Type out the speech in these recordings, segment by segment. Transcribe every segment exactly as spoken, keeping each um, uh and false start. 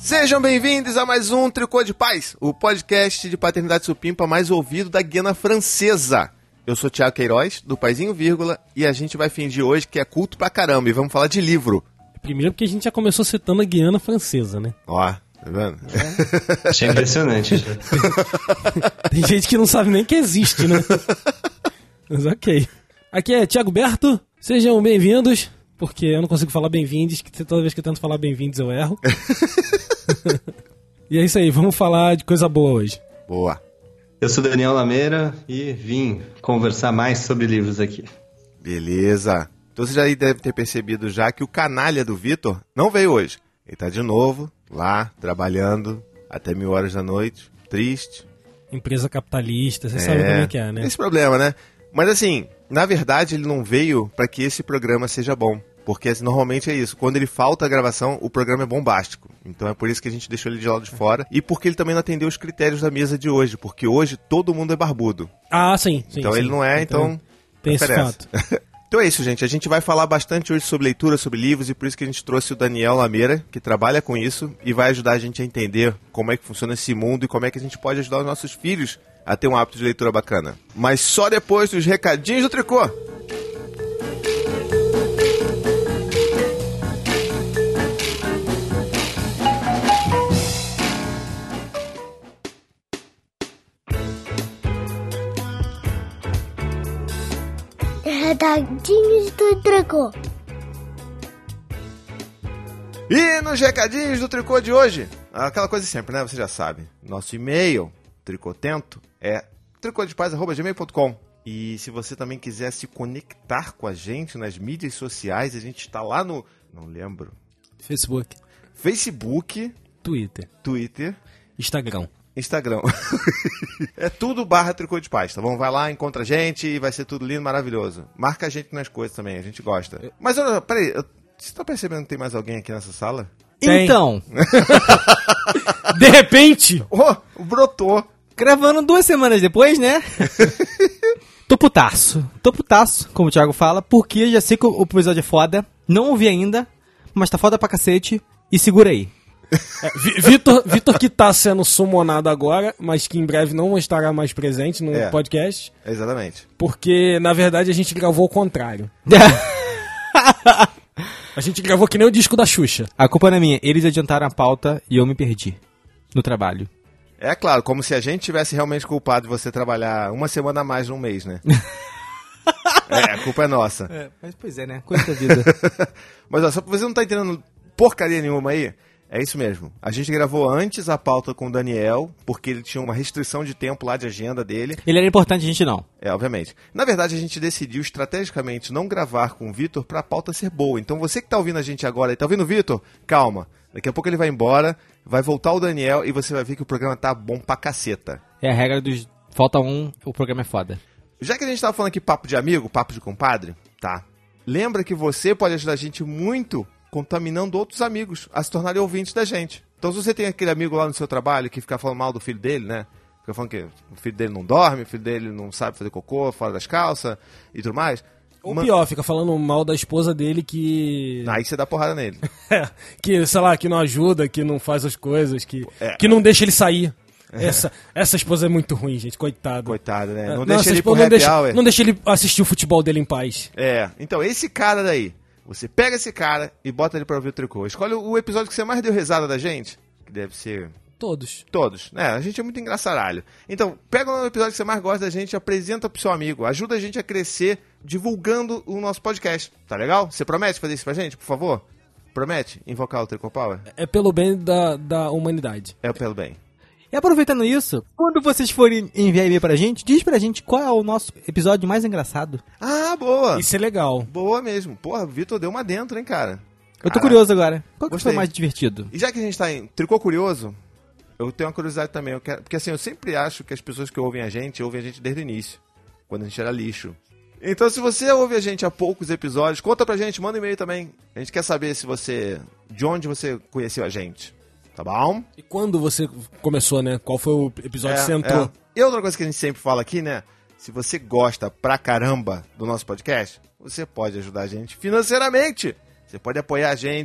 Sejam bem-vindos a mais um Tricô de Paz, o podcast de paternidade supimpa mais ouvido da Guiana Francesa. Eu sou Thiago Queiroz, do Paizinho Vírgula, e a gente vai fingir hoje que é culto pra caramba, e vamos falar de livro. Primeiro porque a gente já começou citando a Guiana Francesa, né? Ó, tá vendo? É. Achei impressionante. Tem gente que não sabe nem que existe, né? Mas ok. Aqui é Thiago Berto, sejam bem-vindos, porque eu não consigo falar bem-vindos, que toda vez que eu tento falar bem-vindos eu erro. E é isso aí, vamos falar de coisa boa hoje. Boa. Eu sou Daniel Lameira e vim conversar mais sobre livros aqui. Beleza. Então você já deve ter percebido já que o canalha do Vitor não veio hoje. Ele tá de novo lá, trabalhando até mil horas da noite, triste. Empresa capitalista, você é, sabe como é que é, né? Esse problema, né? Mas assim, na verdade ele não veio para que esse programa seja bom. Porque assim, normalmente é isso, quando ele falta a gravação, o programa é bombástico. Então é por isso que a gente deixou ele de lado de fora. E porque ele também não atendeu os critérios da mesa de hoje. Porque hoje todo mundo é barbudo. Ah, sim. sim então sim. ele não é, então... então tem esse fato. Então é isso, gente. A gente vai falar bastante hoje sobre leitura, sobre livros, e por isso que a gente trouxe o Daniel Lameira, que trabalha com isso, e vai ajudar a gente a entender como é que funciona esse mundo e como é que a gente pode ajudar os nossos filhos a ter um hábito de leitura bacana. Mas só depois dos recadinhos do Tricô. Recadinhos do Tricô. E nos recadinhos do Tricô de hoje, aquela coisa sempre, né? Você já sabe. Nosso e-mail, tricotento, é tricodepaz arroba gmail ponto com. E se você também quiser se conectar com a gente nas mídias sociais, a gente está lá no... Não lembro. Facebook. Facebook. Twitter. Twitter. Instagram. Instagram. É tudo barra Tricô de Paz, tá bom? Vai lá, encontra a gente e vai ser tudo lindo, maravilhoso. Marca a gente nas coisas também, a gente gosta. Mas, eu, peraí, eu, você tá percebendo que tem mais alguém aqui nessa sala? Tem. Então, de repente, Oh, brotou. gravando duas semanas depois, né? Tô putaço. Tô putaço, como o Thiago fala, porque já sei que o episódio é foda. Não ouvi ainda, mas tá foda pra cacete. E segura aí. é, Vi- Vitor, Vitor que tá sendo summonado agora, mas que em breve não estará mais presente no É. podcast, Exatamente. porque na verdade a gente gravou o contrário. A gente gravou que nem o disco da Xuxa. A culpa não é minha. Eles adiantaram a pauta e eu me perdi no trabalho. É claro, como se a gente tivesse realmente culpado de você trabalhar uma semana a mais num mês, né? É, a culpa é nossa. É, mas pois é, né? Coisa da vida. Mas ó, só pra você não tá entendendo porcaria nenhuma aí, é isso mesmo. A gente gravou antes a pauta com o Daniel, porque ele tinha uma restrição de tempo lá de agenda dele. Ele era importante, a gente não. É, obviamente. Na verdade, a gente decidiu estrategicamente não gravar com o Vitor pra pauta ser boa. Então você que tá ouvindo a gente agora e tá ouvindo o Vitor, calma. Daqui a pouco ele vai embora, vai voltar o Daniel e você vai ver que o programa tá bom pra caceta. É a regra dos... Falta um, o programa é foda. Já que a gente tava falando aqui papo de amigo, papo de compadre, tá? Lembra que você pode ajudar a gente muito contaminando outros amigos a se tornarem ouvintes da gente. Então se você tem aquele amigo lá no seu trabalho que fica falando mal do filho dele, né? Fica falando que o filho dele não dorme, o filho dele não sabe fazer cocô fora das calças e tudo mais. Ou Man- pior, fica falando mal da esposa dele que... Aí você dá porrada nele. É, que, sei lá, que não ajuda, que não faz as coisas, que, É. que não deixa ele sair. Essa, essa esposa é muito ruim, gente, coitado. Coitado, né? Não Não, deixa essa ele ir pro esposa não happy deixa, hour. não deixa ele assistir o futebol dele em paz. É, então esse cara daí, você pega esse cara e bota ele pra ouvir o Tricô. Escolhe o episódio que você mais deu risada da gente, que deve ser... Todos. Todos, né? A gente é muito engraçaralho. Então, pega o episódio que você mais gosta da gente e apresenta pro seu amigo. Ajuda a gente a crescer divulgando o nosso podcast. Tá legal? Você promete fazer isso pra gente, por favor? Promete invocar o Tricô Power? É pelo bem da, da humanidade. É pelo bem. E aproveitando isso, quando vocês forem enviar e-mail pra gente, diz pra gente qual é o nosso episódio mais engraçado. Ah, boa! Isso é legal. Boa mesmo. Porra, o Vitor deu uma dentro, hein, cara? Eu tô Caraca. curioso agora. Qual que Gostei. foi o mais divertido? E já que a gente tá em Tricô Curioso, eu tenho uma curiosidade também. Eu quero... Porque assim, eu sempre acho que as pessoas que ouvem a gente, ouvem a gente desde o início. Quando a gente era lixo. Então, se você ouve a gente há poucos episódios, conta pra gente, manda um e-mail também. A gente quer saber se você... De onde você conheceu a gente. Tá bom? E quando você começou, né? Qual foi o episódio que você entrou? é. E outra coisa que a gente sempre fala aqui, né? Se você gosta pra caramba do nosso podcast, você pode ajudar a gente financeiramente. Você pode apoiar a gente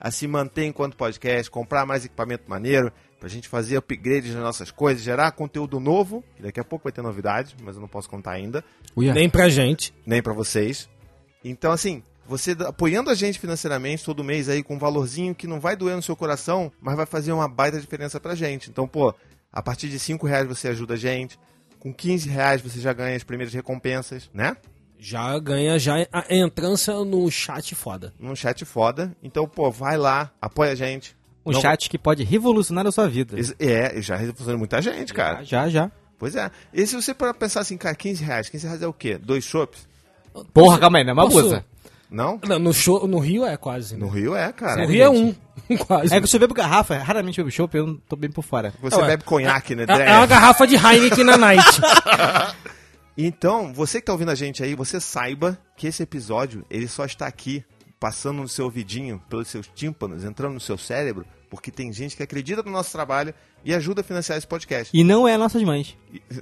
a se manter enquanto podcast, comprar mais equipamento maneiro, pra gente fazer upgrades nas nossas coisas, gerar conteúdo novo, que daqui a pouco vai ter novidade, mas eu não posso contar ainda, Uia. Nem pra gente. nem pra vocês. Então, assim, você apoiando a gente financeiramente todo mês aí com um valorzinho que não vai doer no seu coração, mas vai fazer uma baita diferença pra gente. Então, pô, a partir de cinco reais você ajuda a gente, com quinze reais você já ganha as primeiras recompensas, né? Já ganha já a entrância no chat foda. Num chat foda. Então, pô, vai lá, apoia a gente. Um Não- chat que pode revolucionar a sua vida. Ex- É, já revolucionou muita gente, cara. Já, já. Pois é. E se você para pensar assim, cara, quinze reais, quinze reais é o quê? Dois chopps? Porra, calma aí, não é uma Posso- abusa. Não? Não, no, show, no Rio é quase. No Né? Rio é, cara. No Rio é um. Quase. É que eu só bebo garrafa, raramente bebo chopp, eu não tô bem por fora. Você Ué. bebe conhaque, né, É, Dré? é uma garrafa de Heineken na night. Então, você que tá ouvindo a gente aí, você saiba que esse episódio, ele só está aqui, passando no seu ouvidinho, pelos seus tímpanos, entrando no seu cérebro, porque tem gente que acredita no nosso trabalho e ajuda a financiar esse podcast. E não é nossas mães.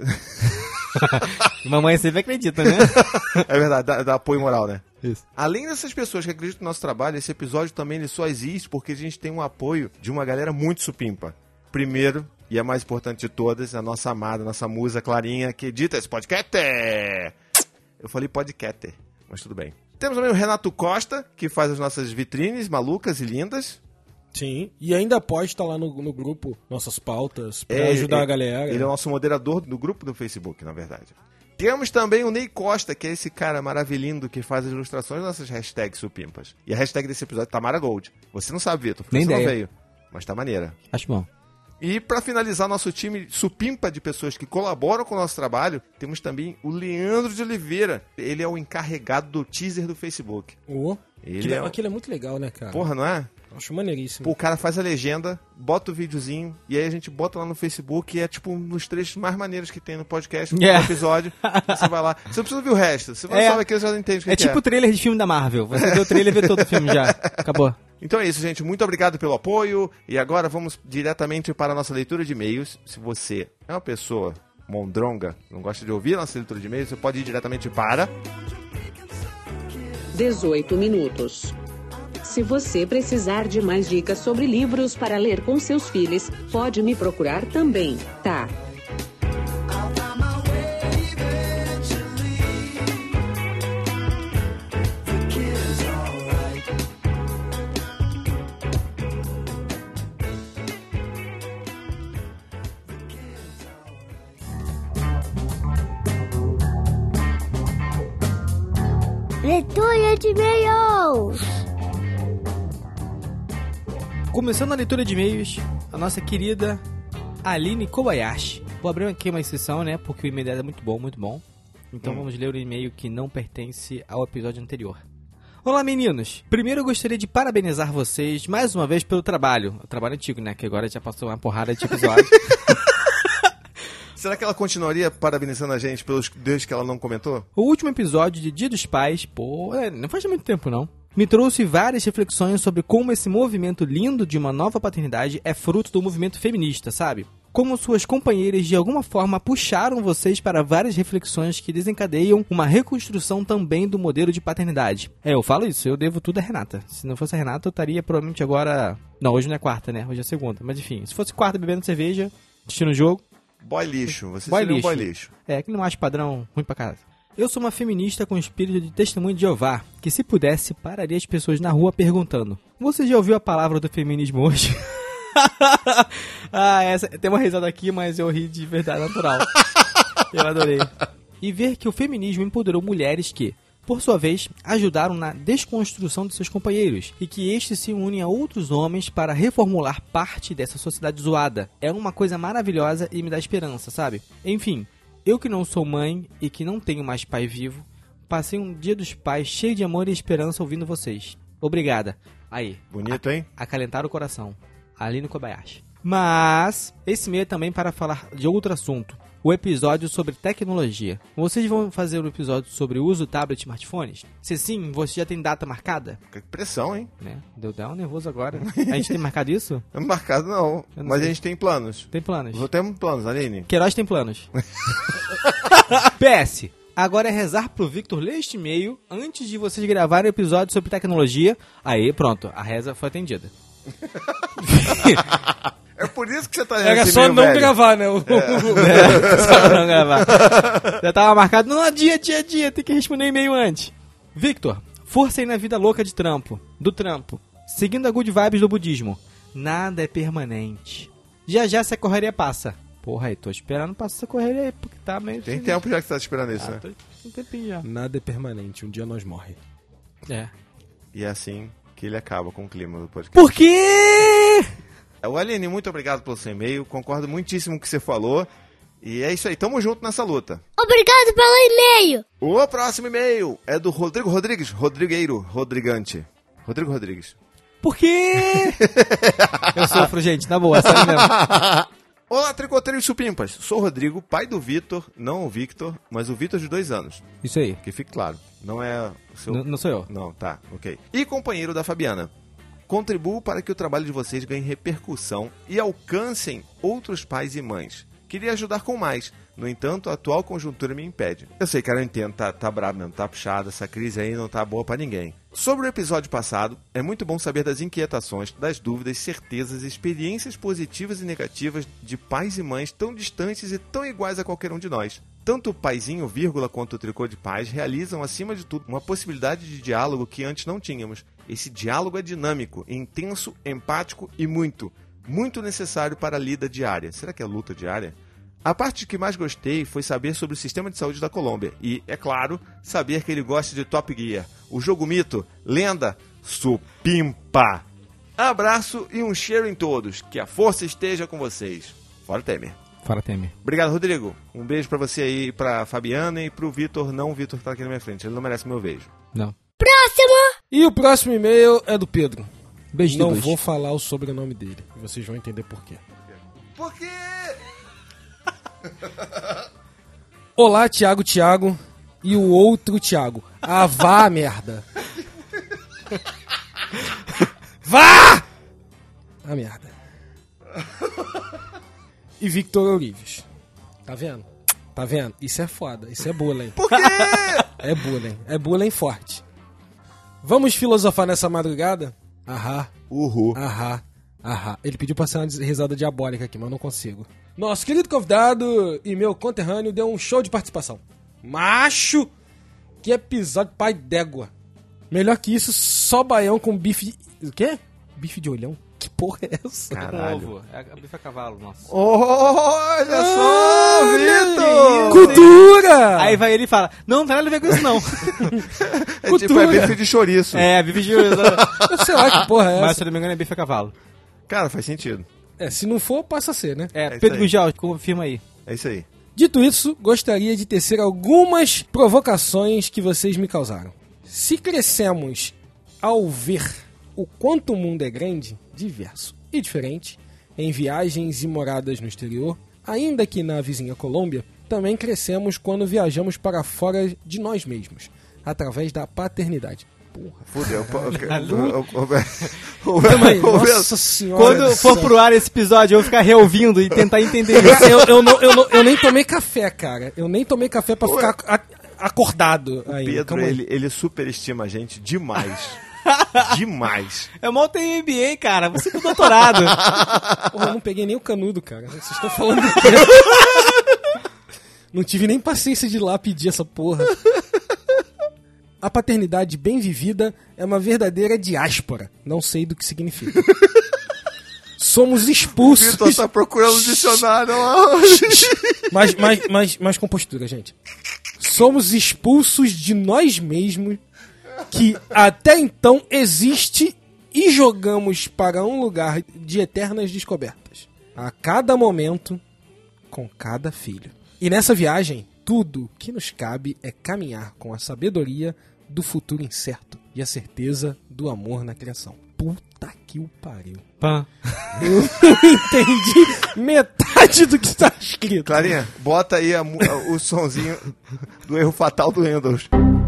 Mamãe sempre acredita, né? É verdade, dá, dá apoio moral, né? Isso. Além dessas pessoas que acreditam no nosso trabalho, esse episódio também ele só existe porque a gente tem um apoio de uma galera muito supimpa. Primeiro, e a mais importante de todas, a nossa amada, nossa musa Clarinha, que edita esse podcast. Eu falei podcast, mas tudo bem. Temos também o Renato Costa, que faz as nossas vitrines malucas e lindas. Sim. E ainda posta lá no, no grupo nossas pautas pra É, ajudar é- a galera. Ele é o nosso moderador do grupo do Facebook, na verdade. Temos também o Ney Costa, que é esse cara maravilhindo que faz as ilustrações das nossas hashtags supimpas. E a hashtag desse episódio é Tamara Gold. Você não sabe, Vitor, porque Nem você não ideia. veio. Mas tá maneira. Acho bom. E pra finalizar nosso time supimpa de pessoas que colaboram com o nosso trabalho, temos também o Leandro de Oliveira. Ele é o encarregado do teaser do Facebook. Oh, Ele aquilo, é... é o- aquilo é muito legal, né, cara? Porra, não é? Acho maneiríssimo. Pô, o cara faz a legenda, bota o videozinho, e aí a gente bota lá no Facebook, e é tipo um dos trechos mais maneiros que tem no podcast, no Yeah. episódio. Você vai lá. Você não precisa ouvir o resto. Você vai É. só ver aquilo, já entende o que É que tipo o trailer de filme da Marvel. Você vê o trailer e vê todo o filme já. Acabou. Então é isso, gente. Muito obrigado pelo apoio. E agora vamos diretamente para a nossa leitura de e-mails. Se você é uma pessoa mondronga, não gosta de ouvir a nossa leitura de e-mails, você pode ir diretamente para... dezoito minutos. Se você precisar de mais dicas sobre livros para ler com seus filhos, pode me procurar também, tá? Leitura de e-mails. Começando a leitura de e-mails, a nossa querida Aline Kobayashi. Vou abrir aqui uma exceção, né? Porque o e-mail dela é muito bom, muito bom. Então vamos ler o e-mail que não pertence ao episódio anterior. Olá, meninos! Primeiro eu gostaria de parabenizar vocês mais uma vez pelo trabalho. O trabalho antigo, né? Que agora já passou uma porrada de episódios. Será que ela continuaria parabenizando a gente pelos deus que ela não comentou? O último episódio de Dia dos Pais, pô, é, não faz muito tempo não, me trouxe várias reflexões sobre como esse movimento lindo de uma nova paternidade é fruto do movimento feminista, sabe? Como suas companheiras de alguma forma puxaram vocês para várias reflexões que desencadeiam uma reconstrução também do modelo de paternidade. É, eu falo isso, eu devo tudo a Renata. Se não fosse a Renata, eu estaria provavelmente agora... Não, hoje não é quarta, né? Hoje é segunda. Mas enfim, se fosse quarta bebendo cerveja, assistindo o jogo... Boy lixo. Você Boy seria um lixo. boy lixo. É, que não acho padrão ruim pra casa. Eu sou uma feminista com espírito de testemunho de Jeová, que se pudesse, pararia as pessoas na rua perguntando: você já ouviu a palavra do feminismo hoje? Ah, essa, tem uma risada aqui, mas eu ri de verdade natural. Eu adorei. E ver que o feminismo empoderou mulheres que, por sua vez, ajudaram na desconstrução de seus companheiros e que estes se unem a outros homens para reformular parte dessa sociedade zoada. É uma coisa maravilhosa e me dá esperança, sabe? Enfim, eu que não sou mãe e que não tenho mais pai vivo, passei um dia dos pais cheio de amor e esperança ouvindo vocês. Obrigada. Aí. Bonito, hein? Acalentar o coração. Aline Kobayashi. Mas, esse e-mail é também para falar de outro assunto. O episódio sobre tecnologia. Vocês vão fazer um episódio sobre o uso do tablet e smartphones? Se sim, você já tem data marcada? Que pressão, hein? Né? Deu até um nervoso agora. A gente tem marcado isso? Não é marcado, não. Eu não Mas sei. a gente tem planos. Tem planos. Temos planos, Aline. Queiroz tem planos. P S. Agora é rezar pro Victor ler este e-mail antes de vocês gravarem o episódio sobre tecnologia. Aí, pronto, a reza foi atendida. É por isso que você tá lendo Era esse só e-mail, não velho. gravar, né? O- É, só não gravar. Já tava marcado, não, dia, dia, dia, tem que responder e-mail antes. Victor, força aí na vida louca de trampo, do trampo, seguindo a good vibes do budismo. Nada é permanente. Já já essa correria passa. Porra, aí, tô esperando passar essa correria aí, porque tá meio... Tem tempo já que você tá esperando isso, Ah, né? tô um tempinho já. Nada é permanente, um dia nós morre. É. E é assim que ele acaba com o clima do podcast. Por quê? O Aline, muito obrigado pelo seu e-mail. Concordo muitíssimo com o que você falou. E é isso aí, tamo junto nessa luta. Obrigado pelo e-mail. O próximo e-mail é do Rodrigo Rodrigues, Rodrigueiro, Rodrigante. Rodrigo Rodrigues. Por quê? Eu sofro, gente, na boa, sério mesmo. Olá, tricoteiros supimpas. Sou o Rodrigo, pai do Vitor, não o Victor, mas o Vitor de dois anos. Isso aí. Que fique claro, não é o seu... N- não sou eu. Não, tá, ok. E companheiro da Fabiana. Contribuo para que o trabalho de vocês ganhe repercussão e alcancem outros pais e mães. Queria ajudar com mais, no entanto, a atual conjuntura me impede. Eu sei, cara, eu entendo, tá, tá brabo mesmo, tá puxado, essa crise aí não tá boa pra ninguém. Sobre o episódio passado, é muito bom saber das inquietações, das dúvidas, certezas e experiências positivas e negativas de pais e mães tão distantes e tão iguais a qualquer um de nós. Tanto o paizinho, vírgula, quanto o tricô de paz realizam, acima de tudo, uma possibilidade de diálogo que antes não tínhamos. Esse diálogo é dinâmico, intenso, empático e muito, muito necessário para a lida diária. Será que é luta diária? A parte que mais gostei foi saber sobre o sistema de saúde da Colômbia e, é claro, saber que ele gosta de Top Gear, o jogo mito, lenda, supimpa. Abraço e um cheiro em todos, que a força esteja com vocês. Fora Temer. Fala, Temer. Obrigado, Rodrigo. Um beijo pra você aí, pra Fabiana e pro Vitor, não o Vitor que tá aqui na minha frente, ele não merece meu beijo. Não. Próximo. E o próximo e-mail é do Pedro. Beijo de Não dois. vou falar o sobrenome dele. E vocês vão entender por quê. Por quê? Olá, Thiago, Thiago e o outro Thiago. Ah, vá, merda. Vá! A merda. E Victor Eurives. Tá vendo? Tá vendo? Isso é foda. Isso é bullying. Por quê? É bullying. É bullying forte. Vamos filosofar nessa madrugada? Ahá. Uhul. Ahá, ahá. Ele pediu pra ser uma risada diabólica aqui, mas eu não consigo. Nosso querido convidado e meu conterrâneo deu um show de participação. Macho! Que episódio pai d'égua. Melhor que isso, só baião com bife... O quê? Bife de olhão? Que porra é essa? Caralho. Ovo. É a bife a cavalo, nossa. Olha só, Vitor! Cultura! Aí vai ele e fala, não, não tem nada a ver com isso, não. É tipo, Cultura. é bife de chouriço. É, bife de... Eu sei lá que porra é Mas, essa. se eu não me engano, é bife a cavalo. Cara, faz sentido. É, se não for, passa a ser, né? É, isso Pedro aí. Gugel, confirma aí. É isso aí. Dito isso, gostaria de tecer algumas provocações que vocês me causaram. Se crescemos ao ver o quanto o mundo é grande, diverso e diferente, em viagens e moradas no exterior, ainda que na vizinha Colômbia, também crescemos quando viajamos para fora de nós mesmos, através da paternidade. Porra. Fudeu. O- o- o- o- Também, o- o- nossa senhora. Quando do for céu. pro ar esse episódio, eu vou ficar reouvindo e tentar entender isso. eu, eu, não, eu, não, eu nem tomei café, cara. Eu nem tomei café pra ficar a- acordado ainda. Pedro, Calma aí. ele, ele superestima a gente demais. Demais. Eu mal tenho M B A, cara. Você com doutorado. Porra, eu não peguei nem o canudo, cara. Vocês estão falando do quê? Não tive nem paciência de ir lá pedir essa porra. A paternidade bem vivida é uma verdadeira diáspora. Não sei do que significa. Somos expulsos. Vitor tá procurando um dicionário lá. Mas, mas, mas, mas com postura, gente. Somos expulsos de nós mesmos, que até então existe, e jogamos para um lugar de eternas descobertas. A cada momento, com cada filho. E nessa viagem, tudo que nos cabe é caminhar com a sabedoria do futuro incerto e a certeza do amor na criação. Puta que o pariu. Pã. Eu não entendi metade do que tá escrito. Clarinha, bota aí a mu- o sonzinho do erro fatal do Windows.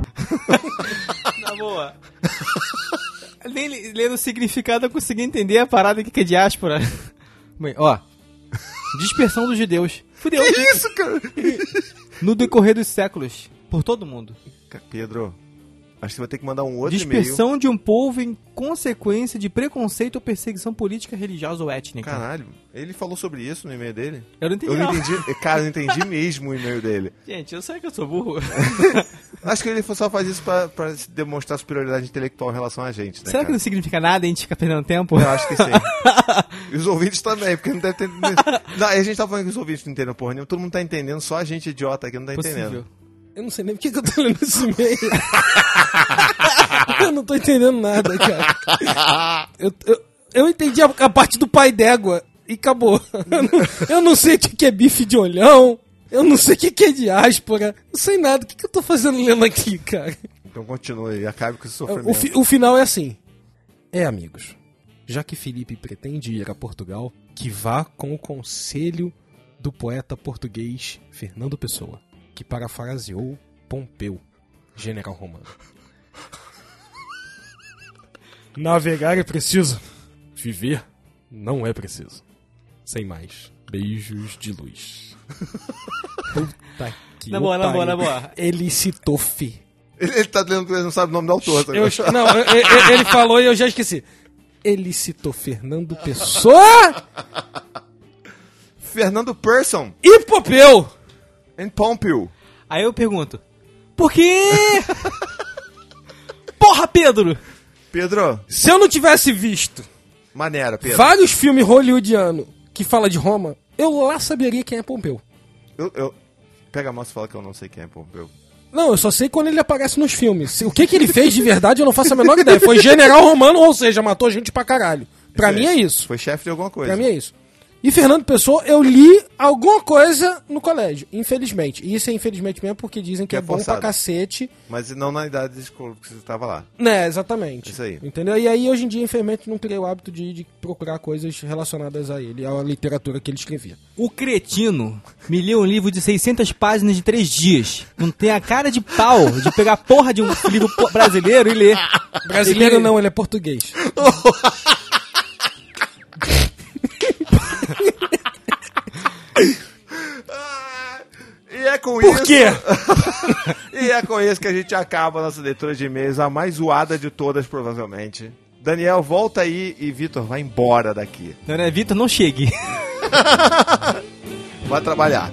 Na boa. Nem li- lendo o significado eu consegui entender a parada aqui que é diáspora. Bem, ó. Dispersão dos judeus. Fudeu. Que isso, cara? No decorrer dos séculos, por todo mundo. Pedro, acho que você vai ter que mandar um outro Dispersão e-mail. de um povo em consequência de preconceito ou perseguição política, religiosa ou étnica. Caralho, ele falou sobre isso no e-mail dele? Eu não entendi. Eu não não. entendi, cara, eu não entendi mesmo o e-mail dele. Gente, eu sei que eu sou burro. Acho que ele só faz isso pra, pra demonstrar superioridade intelectual em relação a gente, né, Será cara? que não significa nada e a gente fica perdendo tempo? Eu acho que sim. E os ouvintes também, porque não deve ter... Não, a gente tá falando que os ouvintes não entendem porra nenhuma, todo mundo tá entendendo, só a gente idiota aqui não tá Possível. entendendo. Eu não sei nem por que que eu tô lendo esse e-mail. Eu não tô entendendo nada, cara. Eu, eu, eu entendi a, a parte do pai d'égua e acabou. Eu não, eu não sei o que que é bife de olhão. Eu não sei o que que é diáspora. Não sei nada. O que que eu tô fazendo lendo aqui, cara? Então continue e acabe com esse sofrimento. O, fi, o final é assim. É, amigos. Já que Felipe pretende ir a Portugal, que vá com o conselho do poeta português Fernando Pessoa, que parafraseou Pompeu, general romano. Navegar é preciso. Viver não é preciso. Sem mais. Beijos de luz. Puta que Na boa, na boa, na pariu. boa. Ele citou Fê. Ele, ele tá lendo porque ele não sabe o nome do autor. Tá Eu, ligado? não, eu- eu- ele falou e eu já esqueci. Ele citou Fernando Pessoa Fernando Persson e Pompeu. em Pompeu. Aí eu pergunto, por quê? Porra, Pedro! Pedro, Se eu não tivesse visto maneira, Pedro. vários filmes hollywoodianos que falam de Roma, eu lá saberia quem é Pompeu. Eu, eu... Pega a moça e fala que eu não sei quem é Pompeu. Não, eu só sei quando ele aparece nos filmes. Se- O que, que ele fez de verdade eu não faço a menor ideia. Foi general romano, ou seja, matou gente pra caralho. Pra Isso mim aí. é isso. Foi chefe de alguma coisa. Pra mim é isso. E Fernando Pessoa, eu li alguma coisa no colégio, infelizmente. E isso é infelizmente mesmo porque dizem que, Que é é, bom forçado. pra cacete. Mas não na idade de escola que você estava lá. Né, exatamente. Isso aí. Entendeu? E aí, hoje em dia, infelizmente, não peguei o hábito de, de procurar coisas relacionadas a ele, à literatura que ele escrevia. O cretino me leu um livro de seiscentas páginas de três dias. Não tem a cara de pau de pegar a porra de um livro po- brasileiro e ler. Brasileiro Ele- não, ele é português. E é com Por isso... quê? E é com isso que a gente acaba a nossa leitura de e-mails, a mais zoada de todas, provavelmente. Daniel, volta aí e Vitor, vai embora daqui. Não, né, Vitor, não chegue. Vai trabalhar.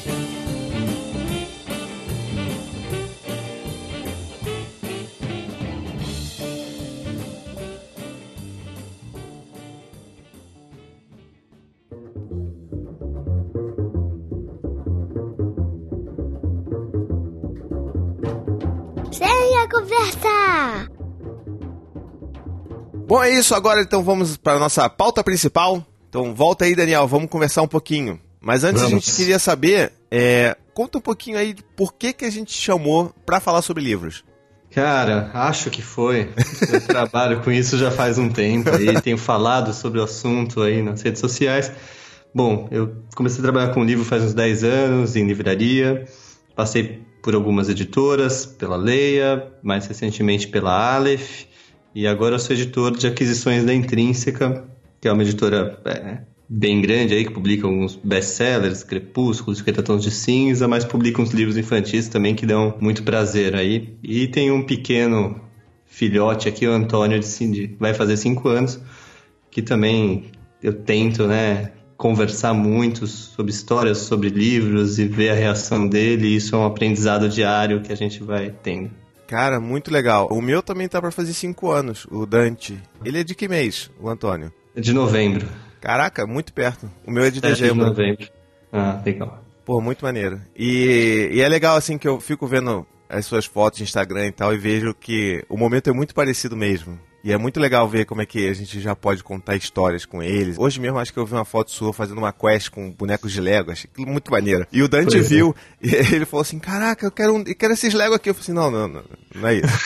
Sem a conversa! Bom, é isso. Agora, então, vamos para a nossa pauta principal. Então, volta aí, Daniel. Vamos conversar um pouquinho. Mas antes, Vamos. a gente queria saber... é, conta um pouquinho aí de por que, que a gente te chamou para falar sobre livros. Cara, acho que foi. Eu trabalho com isso já faz um tempo aí, tenho falado sobre o assunto aí nas redes sociais. Bom, eu comecei a trabalhar com livro faz uns dez anos, em livraria. Passei por algumas editoras, pela Leia, mais recentemente pela Aleph. E agora eu sou editor de aquisições da Intrínseca, que é uma editora é, bem grande aí, que publica alguns best-sellers, Crepúsculo, cinquenta Tons de Cinza, mas publica uns livros infantis também que dão muito prazer aí. E tem um pequeno filhote aqui, o Antônio, de, cin- de, vai fazer cinco anos, que também eu tento, né, conversar muito sobre histórias, sobre livros e ver a reação dele. E isso é um aprendizado diário que a gente vai tendo. Cara, muito legal. O meu também tá para fazer cinco anos, o Dante. Ele é de que mês, o Antônio? De novembro. Caraca, muito perto. O meu é de sete de dezembro. novembro. Ah, legal. Pô, muito maneiro. E, e é legal, assim, que eu fico vendo as suas fotos de Instagram e tal, e vejo que o momento é muito parecido mesmo. E é muito legal ver como é que a gente já pode contar histórias com eles. Hoje mesmo, acho que eu vi uma foto sua fazendo uma quest com bonecos de Lego. Achei aquilo muito maneiro. E o Dante Pois é. viu, e ele falou assim, caraca, eu quero, um, eu quero esses Lego aqui. Eu falei assim, não, não, não, não é isso.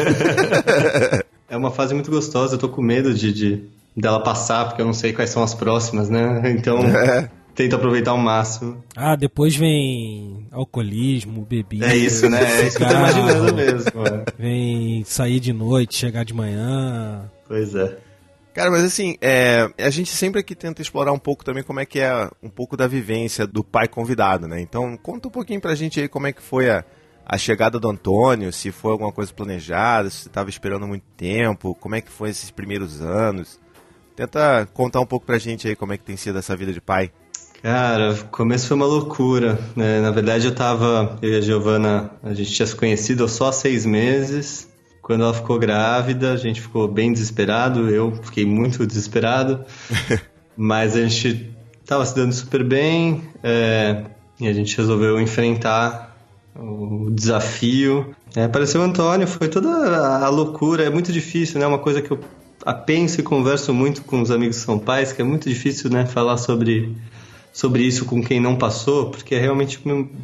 É uma fase muito gostosa, eu tô com medo de, de dela passar, porque eu não sei quais são as próximas, né? Então, É. tento aproveitar ao máximo. Ah, depois vem alcoolismo, bebida. É isso, né? É isso que eu tô cigarro, imaginando mesmo. é. Vem sair de noite, chegar de manhã. Pois é. Cara, mas assim, é, a gente sempre aqui tenta explorar um pouco também como é que é um pouco da vivência do pai convidado, né? Então, conta um pouquinho pra gente aí como é que foi a, a chegada do Antônio, se foi alguma coisa planejada, se você estava esperando muito tempo, como é que foi esses primeiros anos. Tenta contar um pouco pra gente aí como é que tem sido essa vida de pai. Cara, o começo foi uma loucura, né? Na verdade eu tava, eu e a Giovana, a gente tinha se conhecido só há seis meses. Quando ela ficou grávida, a gente ficou bem desesperado, eu fiquei muito desesperado. Mas a gente tava se dando super bem, é, e a gente resolveu enfrentar o desafio. É, apareceu o Antônio, foi toda a loucura, é muito difícil, né? Uma coisa que eu penso e converso muito com os amigos que são pais, que é muito difícil, né, falar sobre... sobre isso com quem não passou, porque é realmente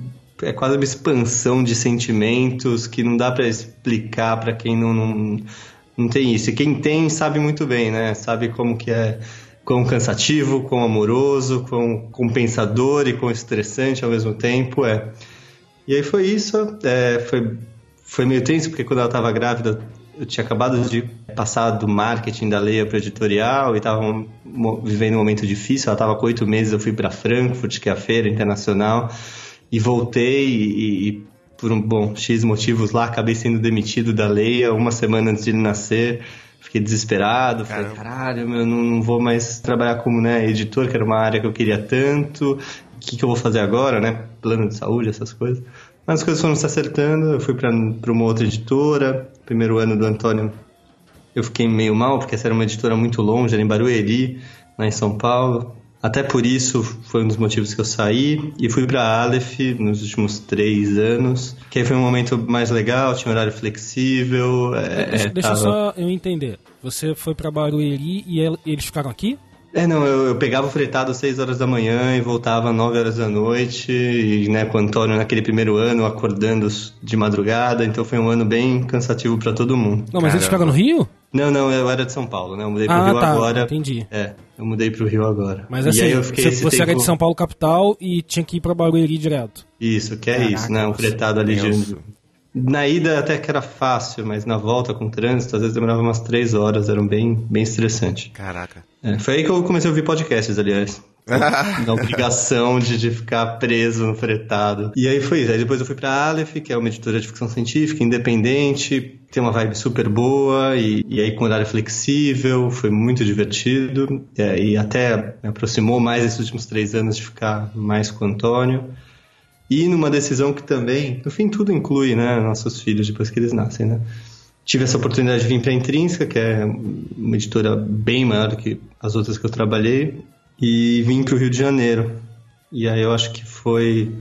é quase uma expansão de sentimentos que não dá para explicar para quem não, não, não tem isso. E quem tem sabe muito bem, né? Sabe como que é, quão cansativo, quão amoroso, quão compensador e quão estressante ao mesmo tempo é. E aí foi isso, é, foi, foi meio tenso, porque quando ela estava grávida, eu tinha acabado de passar do marketing da Leia para o editorial e estava vivendo um momento difícil. Ela estava com oito meses, eu fui para Frankfurt, que é a feira internacional, e voltei e, e por um bom X motivos lá, acabei sendo demitido da Leia uma semana antes de ele nascer. Fiquei desesperado, falei, caralho, eu não, não vou mais trabalhar como, né, editor, que era uma área que eu queria tanto. O que, que eu vou fazer agora, né? Plano de saúde, essas coisas. Mas as coisas foram se acertando, eu fui para uma outra editora. Primeiro ano do Antônio eu fiquei meio mal, porque essa era uma editora muito longe, era em Barueri, lá em São Paulo. Até por isso foi um dos motivos que eu saí e fui para a Aleph nos últimos três anos, que aí foi um momento mais legal, tinha horário flexível. É, deixa deixa tava... só eu entender, você foi para Barueri e eles ficaram aqui? É, não, eu, eu pegava o fretado às seis horas da manhã e voltava às nove horas da noite, e, né, com o Antônio naquele primeiro ano acordando de madrugada, então foi um ano bem cansativo pra todo mundo. Não, mas Caramba. eles ficaram no Rio? Não, não, eu era de São Paulo, né, eu mudei pro ah, Rio tá, agora. entendi. É, eu mudei pro Rio agora. Mas e assim, aí eu fiquei você, esse você tempo... era de São Paulo capital e tinha que ir pra Barueri direto. Isso, que é Caraca, isso, né, um fretado ali de... Na ida até que era fácil, mas na volta com trânsito, às vezes demorava umas três horas, era bem, bem estressante. Caraca. É, foi aí que eu comecei a ouvir podcasts, aliás. Da obrigação de, de ficar preso no fretado. E aí foi isso. Aí depois eu fui pra Aleph, que é uma editora de ficção científica, independente, tem uma vibe super boa, e, e aí com horário flexível, foi muito divertido. É, e até me aproximou mais esses últimos três anos de ficar mais com o Antônio. E numa decisão que também, no fim, tudo inclui, né, nossos filhos depois que eles nascem, né? Tive essa oportunidade de vir para a Intrínseca, que é uma editora bem maior do que as outras que eu trabalhei, e vim para o Rio de Janeiro. E aí eu acho que foi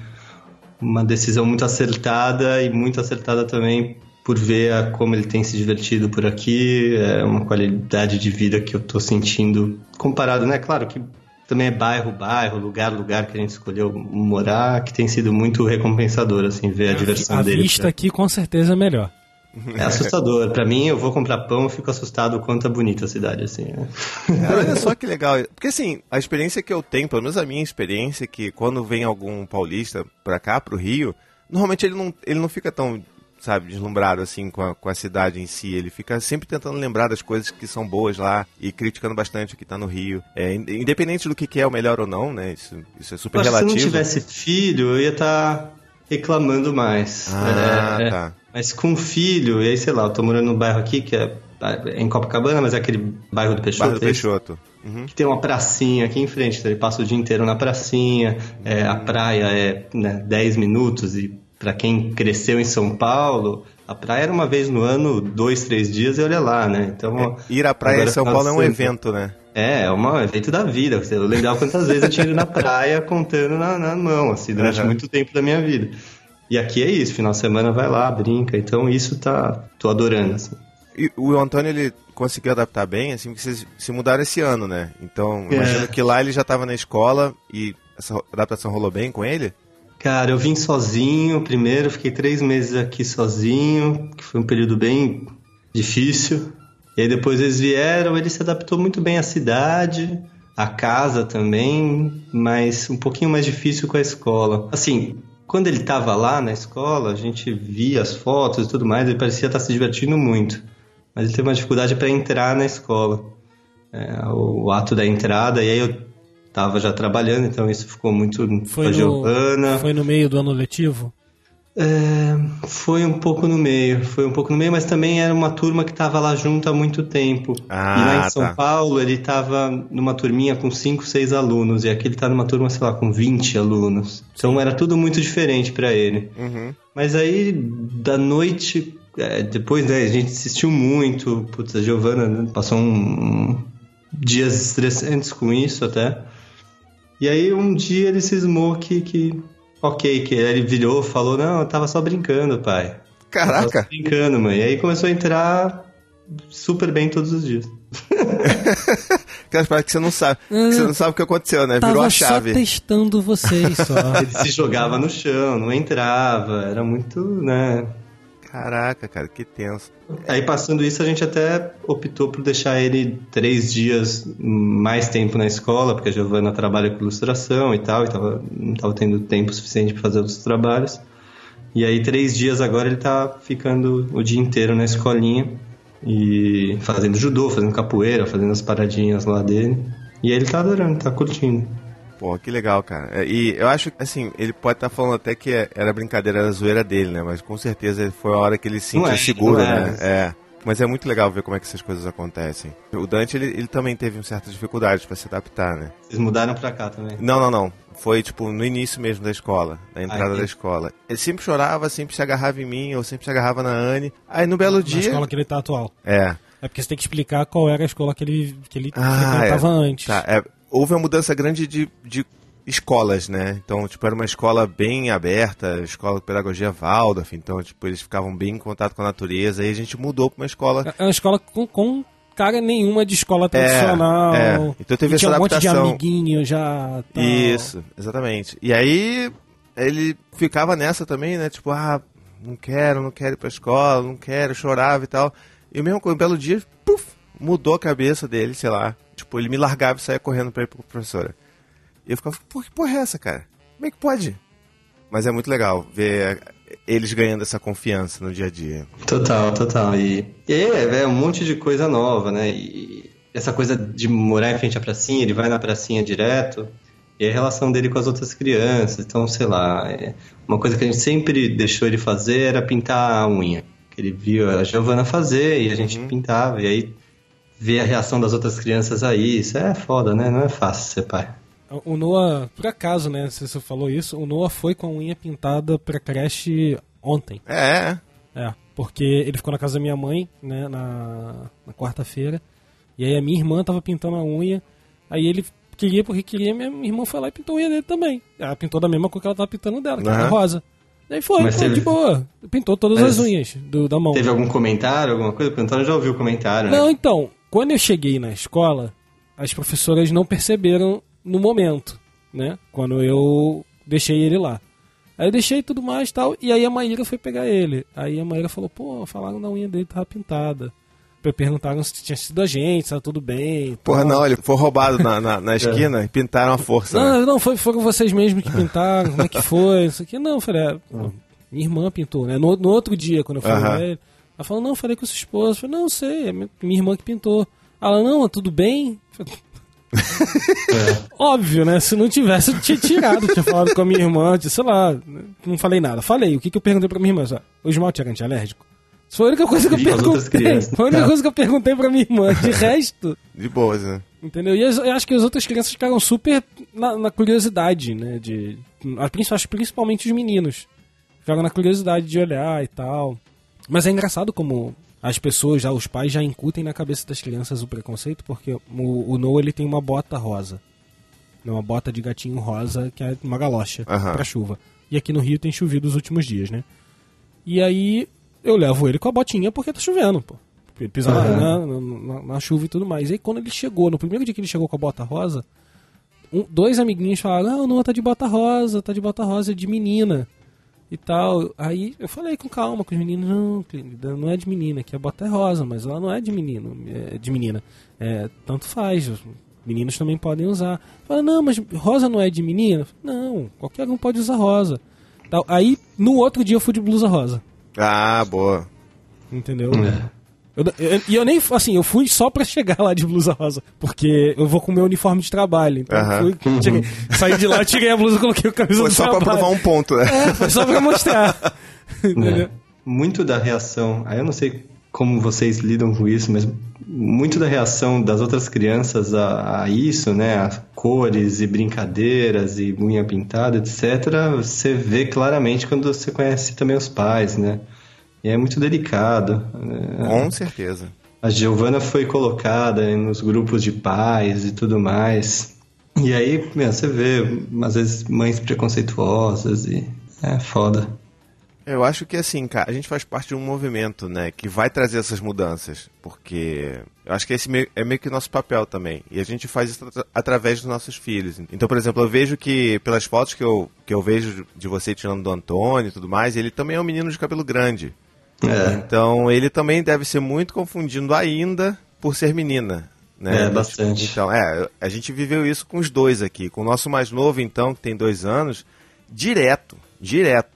uma decisão muito acertada, e muito acertada também por ver a, como ele tem se divertido por aqui, é uma qualidade de vida que eu estou sentindo comparado, né? Claro que também é bairro, bairro, lugar, lugar que a gente escolheu morar, que tem sido muito recompensador, assim, ver a diversão a dele. A vista aqui com certeza é melhor. É assustador. Pra mim, eu vou comprar pão e fico assustado o quanto é bonita a cidade, assim. Né? É, olha só que legal. Porque assim, a experiência que eu tenho, pelo menos a minha experiência, é que quando vem algum paulista pra cá, pro Rio, normalmente ele não, ele não fica tão, sabe, deslumbrado assim com a, com a cidade em si. Ele fica sempre tentando lembrar das coisas que são boas lá e criticando bastante o que tá no Rio. É, independente do que, que é o melhor ou não, né? Isso, isso é super relativo. Se eu não tivesse filho, eu ia estar tá reclamando mais. Ah, é, tá. É. Mas com filho, e aí, sei lá, eu tô morando num bairro aqui que é, é em Copacabana, mas é aquele bairro do Peixoto. Bairro do Peixoto. Uhum. Que tem uma pracinha aqui em frente, então ele passa o dia inteiro na pracinha, é, a praia é, né, dez minutos, e pra quem cresceu em São Paulo, a praia era uma vez no ano, dois, três dias, e olha lá, né? Então, é, ir à praia em São Paulo é um evento, né? É, é um evento da vida. Eu lembrava quantas vezes eu tinha ido na praia contando na, na mão, assim, durante uhum. muito tempo da minha vida. E aqui é isso, final de semana vai lá, brinca, então isso tá, tô adorando, assim. E o Antônio, ele conseguiu adaptar bem, assim, porque vocês se mudaram esse ano, né? Então, imagino é. que lá ele já estava na escola e essa adaptação rolou bem com ele? Cara, eu vim sozinho primeiro, fiquei três meses aqui sozinho, que foi um período bem difícil. E aí depois eles vieram, ele se adaptou muito bem à cidade, à casa também, mas um pouquinho mais difícil com a escola. Assim, quando ele estava lá na escola, a gente via as fotos e tudo mais, ele parecia estar se divertindo muito. Mas ele teve uma dificuldade para entrar na escola. É, o, o ato da entrada, e aí eu estava já trabalhando, então isso ficou muito foi com a no, Giovana. Foi no meio do ano letivo? É, foi um pouco no meio, foi um pouco no meio, mas também era uma turma que estava lá junto há muito tempo. Ah, e lá em São tá. Paulo ele estava numa turminha com cinco, seis alunos, e aqui ele tá numa turma, sei lá, com vinte alunos. Então era tudo muito diferente para ele. Uhum. Mas aí, da noite, é, depois, né, a gente assistiu muito, putz, a Giovana passou um, um, dias estressantes com isso até. E aí um dia ele cismou que... que ok, que ele virou, falou, não, eu tava só brincando, pai. Caraca. Eu tava só brincando, mãe. E aí começou a entrar super bem todos os dias. Aquelas paradas que você não sabe. Que você não sabe o que aconteceu, né? Virou Tava a chave. só testando vocês, só. Ele se jogava no chão, não entrava, era muito, né... Caraca, cara, que tenso. Aí passando isso, a gente até optou por deixar ele três dias mais tempo na escola, porque a Giovana trabalha com ilustração e tal, e tava, não estava tendo tempo suficiente para fazer outros trabalhos. E aí três dias agora ele tá ficando o dia inteiro na escolinha, e fazendo judô, fazendo capoeira, fazendo as paradinhas lá dele. E aí ele tá adorando, tá curtindo. Pô, que legal, cara. E eu acho que, assim, ele pode estar falando até que era brincadeira, era zoeira dele, né? Mas com certeza foi a hora que ele se sentiu Não é, seguro, não é. né? É. Mas é muito legal ver como é que essas coisas acontecem. O Dante, ele, ele também teve certas dificuldades pra se adaptar, né? Vocês mudaram pra cá também? Não, não, não. Foi, tipo, no início mesmo da escola, na entrada Ah, da escola. Ele sempre chorava, sempre se agarrava em mim, ou sempre se agarrava na Anne. Aí no belo Na dia... escola que ele tá atual. É. É porque você tem que explicar qual era a escola que ele, que ele Ah, frequentava é. antes. Tá, é. Houve uma mudança grande de... de escolas, né? Então, tipo, era uma escola bem aberta, escola de pedagogia Waldorf, então, tipo, eles ficavam bem em contato com a natureza, aí a gente mudou pra uma escola... É uma escola com, com cara nenhuma de escola tradicional. É, é. Então teve e essa tinha um monte de adaptação. amiguinho já. Tal. Isso, exatamente. E aí, ele ficava nessa também, né? Tipo, ah, não quero, não quero ir pra escola, não quero, chorava e tal. E mesmo com um belo dia, puf, mudou a cabeça dele, sei lá. Tipo, ele me largava e saía correndo pra ir pra professora. E eu ficava, pô, que porra é essa, cara? Como é que pode? Mas é muito legal ver eles ganhando essa confiança no dia a dia. Total, total. E, e é, é um monte de coisa nova, né? E essa coisa de morar em frente à pracinha, ele vai na pracinha direto, e a relação dele com as outras crianças. Então, sei lá, é uma coisa que a gente sempre deixou ele fazer era pintar a unha. Que ele viu a Giovana fazer e a gente uhum. pintava, e aí ver a reação das outras crianças aí, isso é foda, né? Não é fácil ser pai. O Noah, por acaso, né, se você falou isso, o Noah foi com a unha pintada pra creche ontem. É. É, porque ele ficou na casa da minha mãe, né, na, na quarta-feira, e aí a minha irmã tava pintando a unha, aí ele queria porque queria, minha irmã foi lá e pintou a unha dele também. Ela pintou da mesma cor que ela tava pintando dela, que uhum. era rosa. Daí foi, pô, teve... de boa, pintou todas Mas as unhas do, da mão. Teve algum comentário, alguma coisa? Porque o Antônio já ouviu o comentário, né? Não, então, quando eu cheguei na escola, as professoras não perceberam no momento, né? Quando eu deixei ele lá. Aí eu deixei tudo mais e tal, e aí a Maíra foi pegar ele. Aí a Maíra falou, pô, falaram da unha dele tava pintada. Perguntaram se tinha sido a gente, se tava tudo bem. Porra, tal. Não, ele foi roubado na, na, na esquina é. e pintaram a força. Não, né? não, foi, foram vocês mesmos que pintaram, como é que foi, isso aqui. Não, eu falei, é, pô, minha irmã pintou, né? No, no outro dia, quando eu falei uh-huh. pra ele, ela falou, não, eu falei com sua esposa. Eu falei, não, sei, é minha, minha irmã que pintou. Ela, não, tudo bem? É. Óbvio, né? Se não tivesse, eu tinha tirado, tinha falado com a minha irmã, sei lá, não falei nada. Falei, o que, que eu perguntei pra minha irmã? Só, o esmalte era antialérgico? Isso foi a única coisa que eu perguntei. Foi a única coisa que eu perguntei pra minha irmã. De resto. De boas, né? Entendeu? E eu acho que as outras crianças ficaram super na, na curiosidade, né? De, acho principalmente os meninos. Ficaram na curiosidade de olhar e tal. Mas é engraçado como as pessoas, já, os pais já incutem na cabeça das crianças o preconceito, porque o, o Noah, ele tem uma bota rosa. Uma bota de gatinho rosa, que é uma galocha uhum. pra chuva. E aqui no Rio tem chovido os últimos dias, né? E aí eu levo ele com a botinha porque tá chovendo, pô. Ele pisa uhum. na, na, na, na chuva e tudo mais. E aí quando ele chegou, no primeiro dia que ele chegou com a bota rosa, um, dois amiguinhos falaram, ah, o Noah tá de bota rosa, tá de bota rosa de menina. E tal, aí eu falei com calma com os meninos, não, não é de menina, que a bota é rosa, mas ela não é de menino, é de menina, é, tanto faz, os meninos também podem usar. Fala, não, mas rosa não é de menina? Não, qualquer um pode usar rosa. Tal, aí, no outro dia eu fui de blusa rosa. Ah, boa. Entendeu? É. E eu, eu, eu nem, assim, eu fui só pra chegar lá de blusa rosa, porque eu vou com o meu uniforme de trabalho. Então Aham. eu fui, cheguei, saí de lá, tirei a blusa, coloquei o camisa Foi do só trabalho. pra provar um ponto, né? É, foi só pra mostrar. Entendeu? É. Muito da reação, aí eu não sei como vocês lidam com isso, mas muito da reação das outras crianças a, a isso, né, a cores e brincadeiras e unha pintada, etcétera, você vê claramente quando você conhece também os pais, né, e é muito delicado. Com certeza. A Giovana foi colocada nos grupos de pais e tudo mais, e aí, meu, você vê, às vezes, mães preconceituosas e é foda. Eu acho que assim, cara, a gente faz parte de um movimento, né, que vai trazer essas mudanças, porque eu acho que esse meio, é meio que o nosso papel também, e a gente faz isso atra- através dos nossos filhos. Então, por exemplo, eu vejo que, pelas fotos que eu, que eu vejo de você tirando do Antônio e tudo mais, ele também é um menino de cabelo grande. É. Então, ele também deve ser muito confundido ainda por ser menina, né? É, bastante. Então, é, a gente viveu isso com os dois aqui, com o nosso mais novo, então, que tem dois anos, direto, direto.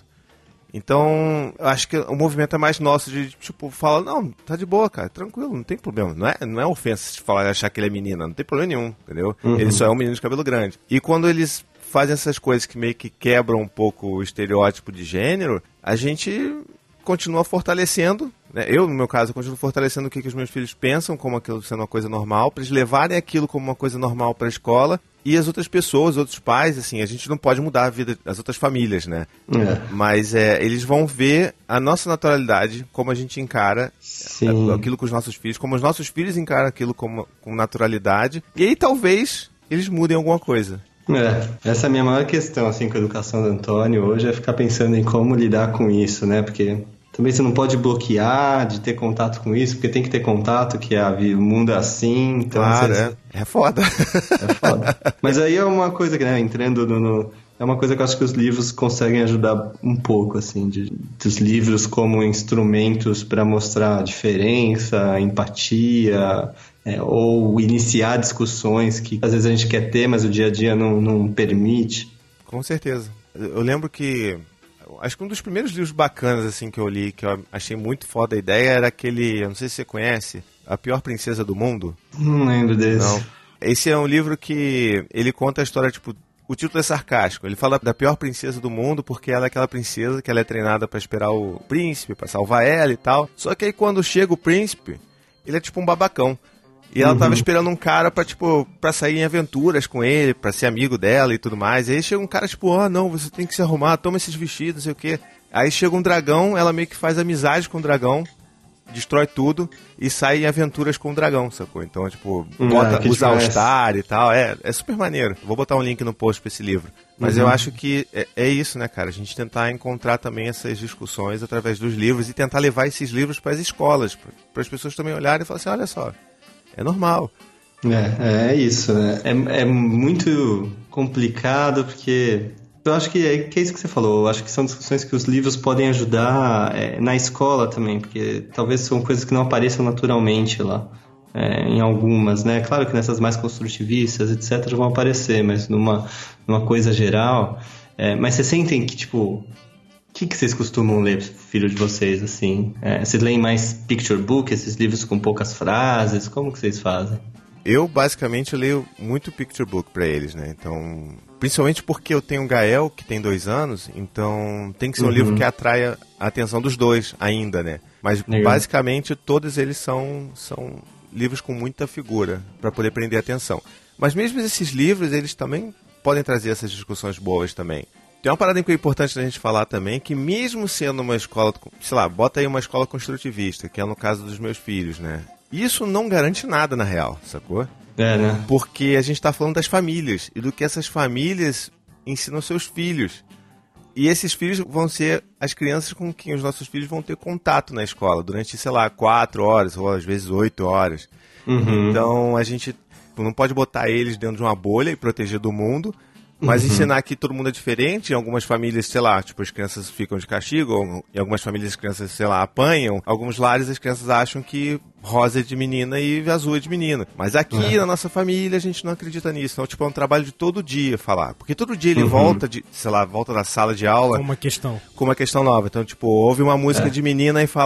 Então, eu acho que o movimento é mais nosso de, tipo, falar, não, tá de boa, cara, tranquilo, não tem problema. Não é, não é ofensa se falar, achar que ele é menina, não tem problema nenhum, entendeu? Uhum. Ele só é um menino de cabelo grande. E quando eles fazem essas coisas que meio que quebram um pouco o estereótipo de gênero, a gente continua fortalecendo, né? Eu, no meu caso, continuo fortalecendo o que, que os meus filhos pensam como aquilo sendo uma coisa normal, para eles levarem aquilo como uma coisa normal para a escola. E as outras pessoas, outros pais, assim, a gente não pode mudar a vida das outras famílias, né? É. Mas é, eles vão ver a nossa naturalidade, como a gente encara Sim. aquilo com os nossos filhos, como os nossos filhos encaram aquilo como, com naturalidade. E aí talvez eles mudem alguma coisa. É, essa é a minha maior questão, assim, com a educação do Antônio hoje, é ficar pensando em como lidar com isso, né? Porque também você não pode bloquear de ter contato com isso, porque tem que ter contato, que a, o mundo é assim, então... Claro, você, é, é foda. É foda. Mas aí é uma coisa que, né, entrando no, no... É uma coisa que eu acho que os livros conseguem ajudar um pouco, assim, de, dos livros como instrumentos para mostrar a diferença, empatia, é, ou iniciar discussões que às vezes a gente quer ter, mas o dia a dia não, não permite. Com certeza. Eu lembro que... Acho que um dos primeiros livros bacanas assim que eu li, que eu achei muito foda a ideia, era aquele, eu não sei se você conhece, A Pior Princesa do Mundo. Não lembro desse. Não. Esse é um livro que ele conta a história, tipo, o título é sarcástico. Ele fala da pior princesa do mundo porque ela é aquela princesa que ela é treinada pra esperar o príncipe, pra salvar ela e tal. Só que aí quando chega o príncipe, ele é tipo um babacão. E ela Uhum. tava esperando um cara pra, tipo, pra sair em aventuras com ele, pra ser amigo dela e tudo mais. E aí chega um cara, tipo, ah, não, você tem que se arrumar, toma esses vestidos, não sei o quê. Aí chega um dragão, ela meio que faz amizade com o dragão, destrói tudo e sai em aventuras com o dragão, sacou? Então, tipo, bota, Ah, que usa demais. All-Star e tal. É, é super maneiro. Vou botar um link no post pra esse livro. Mas Uhum. eu acho que é, é isso, né, cara? A gente tentar encontrar também essas discussões através dos livros e tentar levar esses livros pras escolas, para as pessoas também olharem e falarem assim, olha só, é normal. É, é isso, né? É, é muito complicado porque eu acho que é, que é isso que você falou. Eu acho que são discussões que os livros podem ajudar é, na escola também, porque talvez são coisas que não apareçam naturalmente lá. É, em algumas, né? Claro que nessas mais construtivistas, etcétera, vão aparecer, mas numa, numa coisa geral. É, mas vocês sentem que, tipo, o que, que vocês costumam ler, filho de vocês, assim? É, vocês leem mais picture book, esses livros com poucas frases? Como que vocês fazem? Eu, basicamente, eu leio muito picture book pra eles, né? Então, principalmente porque eu tenho um Gael, que tem dois anos, então tem que ser um Uhum. livro que atraia a atenção dos dois ainda, né? Mas, Legal. basicamente, todos eles são, são livros com muita figura para poder prender a atenção. Mas mesmo esses livros, eles também podem trazer essas discussões boas também. Tem uma parada que é importante da gente falar também, que mesmo sendo uma escola, sei lá, bota aí uma escola construtivista, que é no caso dos meus filhos, né? Isso não garante nada na real, sacou? É, né? Porque a gente está falando das famílias e do que essas famílias ensinam seus filhos. E esses filhos vão ser as crianças com quem os nossos filhos vão ter contato na escola durante, sei lá, quatro horas ou às vezes oito horas. Uhum. Então a gente não pode botar eles dentro de uma bolha e proteger do mundo, mas Uhum. ensinar que todo mundo é diferente. Em algumas famílias, sei lá, tipo, as crianças ficam de castigo, ou em algumas famílias as crianças, sei lá, apanham. Em alguns lares as crianças acham que rosa é de menina e azul é de menina. Mas aqui É. na nossa família a gente não acredita nisso. Então, tipo, é um trabalho de todo dia falar. Porque todo dia ele Uhum. volta, de, sei lá, volta da sala de aula Uma questão. com uma questão nova. Então, tipo, ouve uma música É. de menina e fala,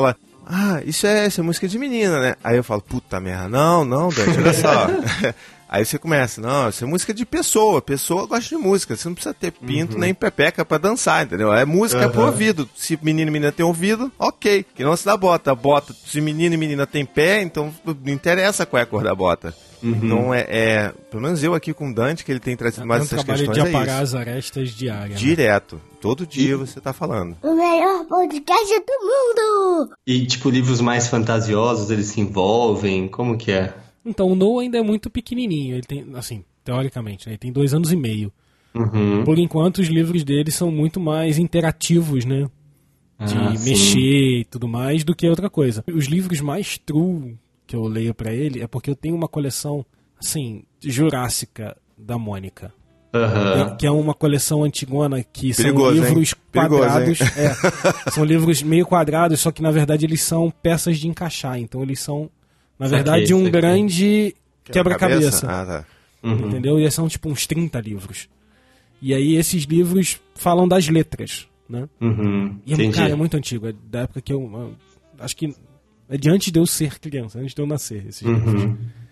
ah, isso é, isso é música de menina, né? Aí eu falo, puta merda, não, não, Dante, olha só. Aí você começa, não, isso é música de pessoa, pessoa gosta de música, você não precisa ter pinto uhum. nem pepeca pra dançar, entendeu? É música uhum. pro ouvido, se menino e menina tem ouvido, ok, que não se dá bota, bota, se menino e menina tem pé, então não interessa qual é a cor da bota. Uhum. Então é, é, pelo menos eu aqui com o Dante, que ele tem trazido é, mais essas questões, de é apagar isso. as arestas diárias. Direto, né? Todo dia e... você tá falando. O melhor podcast do mundo! E tipo, livros mais fantasiosos, eles se envolvem, como que é? Então, o Noah ainda é muito pequenininho, ele tem, assim, teoricamente, né? Ele tem dois anos e meio. Uhum. Por enquanto, os livros dele são muito mais interativos, né? De ah, mexer e tudo mais, do que outra coisa. Os livros mais true que eu leio pra ele é porque eu tenho uma coleção, assim, jurássica da Mônica. Uhum. Que é uma coleção antigona que Perigoso, são livros hein? quadrados. Perigoso, é, são livros meio quadrados, só que na verdade eles são peças de encaixar. Então eles são, na verdade, aqui, um grande quebra-cabeça. Ah, tá. Uhum. Entendeu? E são tipo uns trinta livros. E aí esses livros falam das letras, né? Uhum. E é, cara, é muito antigo. É da época que eu, eu. Acho que é de antes de eu ser criança, antes de eu nascer, esses uhum. livros.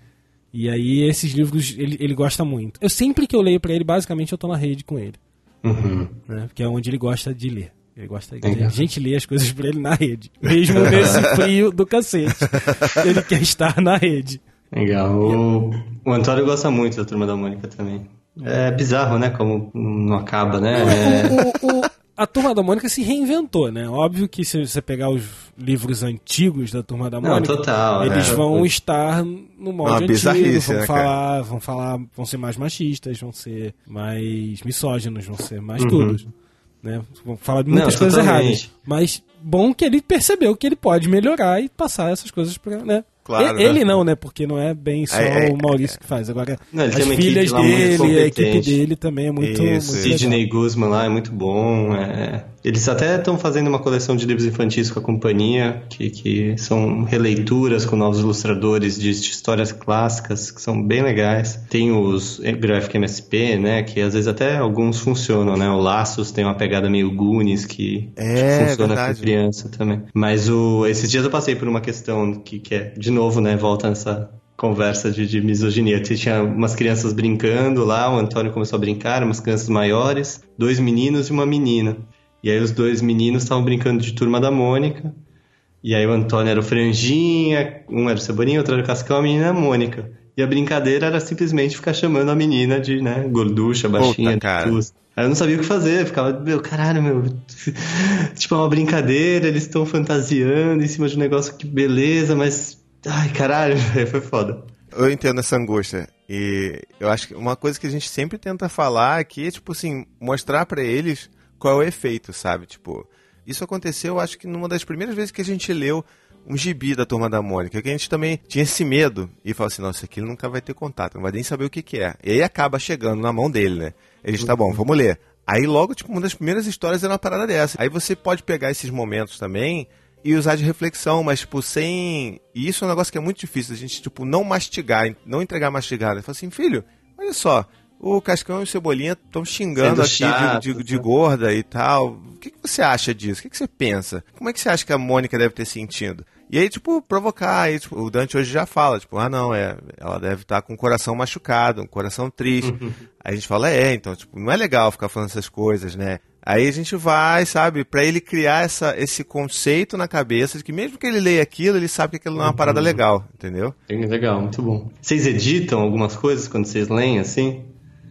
E aí esses livros ele, ele gosta muito. Eu sempre que eu leio pra ele, basicamente eu tô na rede com ele. Uhum. Né? Porque é onde ele gosta de ler. Ele gosta de a gente lê as coisas pra ele na rede. Mesmo nesse frio do cacete. Ele quer estar na rede. Legal. O, o Antônio gosta muito da Turma da Mônica também. É bizarro, né? Como não acaba, né? É... O, o, a Turma da Mônica se reinventou, né? Óbvio que se você pegar os livros antigos da Turma da Mônica, não, total, eles né? vão estar no molde antigo, vão né, falar, vão falar, vão ser mais machistas, vão ser mais misóginos, vão ser mais uhum. tudo, né? Vão falar de muitas não, coisas totalmente. erradas, mas bom que ele percebeu que ele pode melhorar e passar essas coisas para, né? Claro, ele né? não, né? Porque não é bem só é, é, o Maurício que faz. Agora, não, as filhas dele, a equipe dele também é muito... Isso, muito Sidney Guzman lá é muito bom. É... Eles até estão fazendo uma coleção de livros infantis com a companhia, que, que são releituras com novos ilustradores de histórias clássicas, que são bem legais. Tem os Graphic M S P, né? Que às vezes até alguns funcionam, né? O Laços tem uma pegada meio Goonies, que é, funciona verdade. com criança também. Mas o... esses dias eu passei por uma questão que, que é, de novo, né? Volta nessa conversa de, de misoginia. Tinha umas crianças brincando lá, o Antônio começou a brincar, umas crianças maiores, dois meninos e uma menina. E aí os dois meninos estavam brincando de Turma da Mônica. E aí o Antônio era o Franjinha, um era o Cebolinha, outro era o Cascão, a menina era a Mônica. E a brincadeira era simplesmente ficar chamando a menina de, né, gorducha, baixinha. Puta, cara. Aí eu não sabia o que fazer, eu ficava, meu, caralho, meu... tipo, é uma brincadeira, eles estão fantasiando em cima de um negócio que beleza, mas... Ai, caralho, foi foda. Eu entendo essa angústia. E eu acho que uma coisa que a gente sempre tenta falar aqui é, tipo assim, mostrar pra eles qual é o efeito, sabe? Tipo, isso aconteceu, acho que numa das primeiras vezes que a gente leu um gibi da Turma da Mônica, que a gente também tinha esse medo e falou assim, nossa, isso aqui ele nunca vai ter contato, não vai nem saber o que que é. E aí acaba chegando na mão dele, né? Ele diz, tá bom, vamos ler. Aí logo, tipo, uma das primeiras histórias era uma parada dessa. Aí você pode pegar esses momentos também e usar de reflexão, mas, tipo, sem... E isso é um negócio que é muito difícil, a gente, tipo, não mastigar, não entregar mastigada. Fala assim, filho, olha só, o Cascão e o Cebolinha estão xingando aqui chato, de, de, de gorda e tal. O que, que você acha disso? O que, que você pensa? Como é que você acha que a Mônica deve ter sentido? E aí, tipo, provocar. Aí, tipo, o Dante hoje já fala, tipo, ah, não, é, ela deve estar com o coração machucado, um coração triste. Aí a gente fala, é, então, tipo, não é legal ficar falando essas coisas, né? Aí a gente vai, sabe, pra ele criar essa, esse conceito na cabeça de que mesmo que ele leia aquilo, ele sabe que aquilo não é uma parada legal, entendeu? Legal, muito bom. Vocês editam algumas coisas quando vocês leem, assim?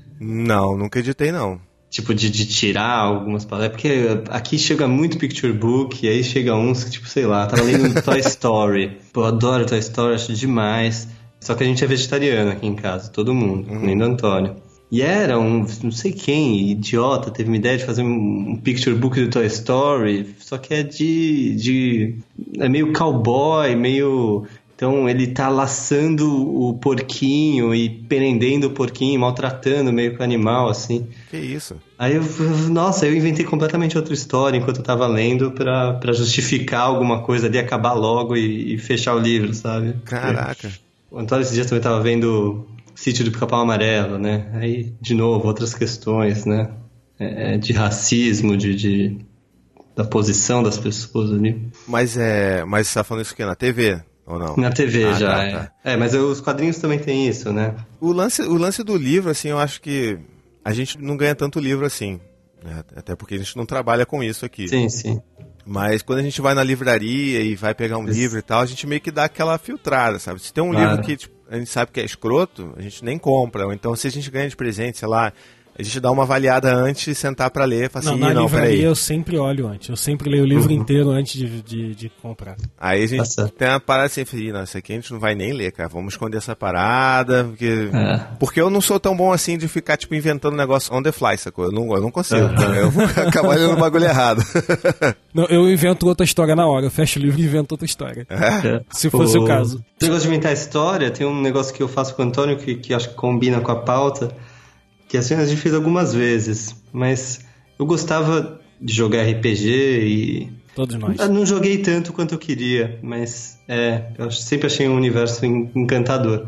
Não, nunca editei, não. Tipo, de, de tirar algumas palavras. É porque aqui chega muito picture book, e aí chega uns que, tipo, sei lá, tava lendo Toy Story. Pô, eu adoro Toy Story, acho demais. Só que a gente é vegetariano aqui em casa, todo mundo, Uhum. incluindo o Antônio. E era um, não sei quem, idiota, teve uma ideia de fazer um, um picture book do Toy Story, só que é de, de... é meio cowboy, meio... Então ele tá laçando o porquinho e prendendo o porquinho, maltratando meio que o animal, assim. Que isso? Aí eu, nossa, eu inventei completamente outra história enquanto eu tava lendo pra, pra justificar alguma coisa ali, acabar logo e, e fechar o livro, sabe? Caraca. O Antônio esses dias também tava vendo Sítio do Pica-Pau Amarelo, né? Aí, de novo, outras questões, né? É, de racismo, de, de da posição das pessoas ali. Mas é. Mas você tá falando isso aqui na T V? Ou não? Na T V Ah, já, tá, é. tá. É, mas eu- os quadrinhos também tem isso, né? O lance, o lance do livro, assim, eu acho que a gente não ganha tanto livro assim. Né? Até porque a gente não trabalha com isso aqui. Sim, sim. Mas quando a gente vai na livraria e vai pegar um Isso. livro e tal, a gente meio que dá aquela filtrada, sabe? Se tem um Claro. livro que tipo, a gente sabe que é escroto, a gente nem compra. Ou então se a gente ganha de presente, sei lá, a gente dá uma avaliada antes de sentar pra ler e fala Não, assim, na "Ih, não, livraria peraí. eu sempre olho antes. Eu sempre leio o livro inteiro antes de, de, de comprar. Aí a Tá gente certo. tem uma parada assim, "Ih, não, isso aqui a gente não vai nem ler, cara. Vamos esconder essa parada, porque... É. Porque eu não sou tão bom assim de ficar, tipo, inventando negócio on the fly, sacou? Eu não, eu não consigo. Eu vou acabar lendo o bagulho errado. Não, eu invento outra história na hora. Eu fecho o livro e invento outra história. É. Se fosse o caso. Esse negócio de inventar história, tem um negócio que eu faço com o Antônio que, que acho que combina com a pauta, que assim a gente fez algumas vezes, mas eu gostava de jogar R P G e Todos nós. eu não joguei tanto quanto eu queria, mas é, eu sempre achei um universo en- encantador.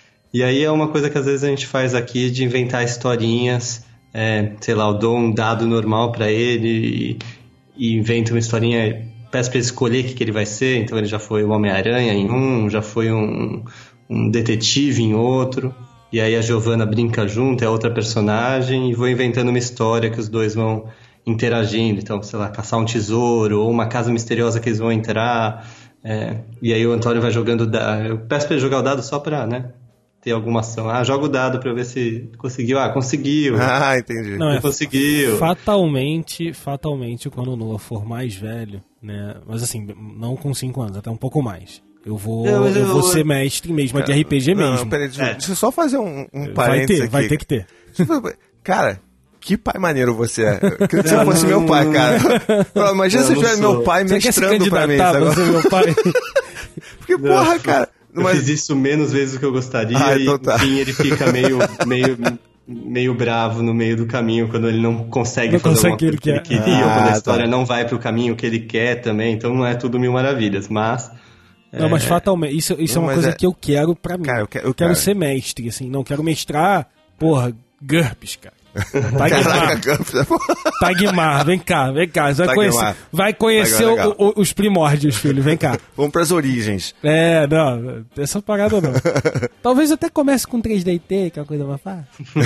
E aí é uma coisa que às vezes a gente faz aqui de inventar historinhas, é, sei lá, eu dou um dado normal pra ele e, e invento uma historinha, peço pra ele escolher o que, que ele vai ser, então ele já foi o Homem-Aranha em um, já foi um, um detetive em outro, e aí a Giovanna brinca junto, é outra personagem, e vou inventando uma história que os dois vão interagindo, então, sei lá, caçar um tesouro, ou uma casa misteriosa que eles vão entrar, é, e aí o Antônio vai jogando, da... eu peço pra ele jogar o dado só pra, né, ter alguma ação. Ah, joga o dado pra eu ver se conseguiu. Ah, conseguiu. Ah, entendi. Não, é, conseguiu. Fatalmente, fatalmente, quando o Noah for mais velho, né? Mas assim, não com cinco anos, até um pouco mais. Eu vou, Não, mas eu, eu- vou ser mestre mesmo, é de R P G Não, mesmo. peraí, deixa, É. deixa eu só fazer um, um Vai parênteses ter, aqui. vai ter que ter. Cara, que pai maneiro você é. Eu queria que você Não, fosse não, meu pai, não, cara. Não, imagina não, se não tivesse sou. meu pai Você quer se mestrando pra mim. candidatar sabe? pra ser meu pai? Porque, porra, cara. Eu Mas, fiz isso menos vezes do que eu gostaria Ah, e então tá. enfim, ele fica meio, meio, meio bravo no meio do caminho quando ele não consegue Não fazer consegue alguma o que ele coisa que ele quer. queria, ou quando Ah, a história tá. não vai pro caminho que ele quer também, então não é tudo mil maravilhas, mas... Não, mas fatalmente, isso, isso Não, é uma mas coisa é- que eu quero pra mim. Cara, eu quero- eu quero quero. ser mestre, assim, não quero mestrar, porra, GURPS, cara. caraca, Tagmar, Campos, Tagmar, vem cá, vem cá. Você vai Tagmar. conhecer, vai conhecer Tagmar é legal. o- o- os primórdios, filho, vem cá. Vamos pras origens. É, não, essa parada não. Talvez até comece com três D T, que é uma coisa mais fácil.